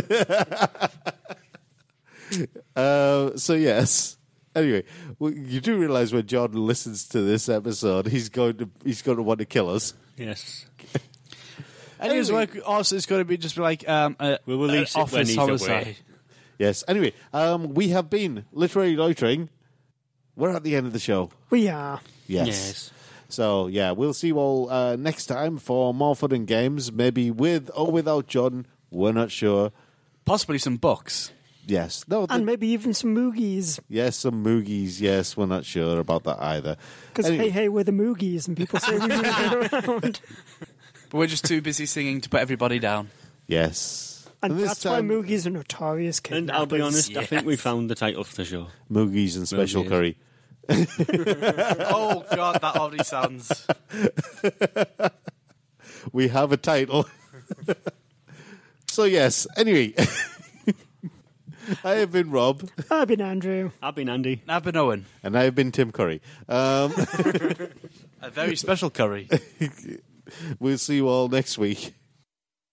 So yes. Anyway, you do realise when Jordan listens to this episode, he's going to want to kill us. yes. And his work also is going to be just like We'll release it when office he's homicide. away. Yes. Anyway, we have been literary loitering. We're at the end of the show. We are. Yes. So yeah, we'll see you all next time for more fun and games. Maybe with or without Jordan. We're not sure. Possibly some books. Yes. No. And maybe even some Moogies. Yes, some Moogies. Yes, we're not sure about that either. Because, Anyway. hey, we're the Moogies, and people say we move it around. But we're just too busy singing to put everybody down. Yes. And this that's why Moogies are notorious kidnappers. And I'll be honest, I think we Yes. found the title for the show. Moogies and special Moogies. curry. Oh, God, that already sounds... We have a title. So yes. Anyway, I have been Rob, I've been Andrew. I've been Andy. I've been Owen. and I have been Tim Curry. A very special curry. We'll see you all next week.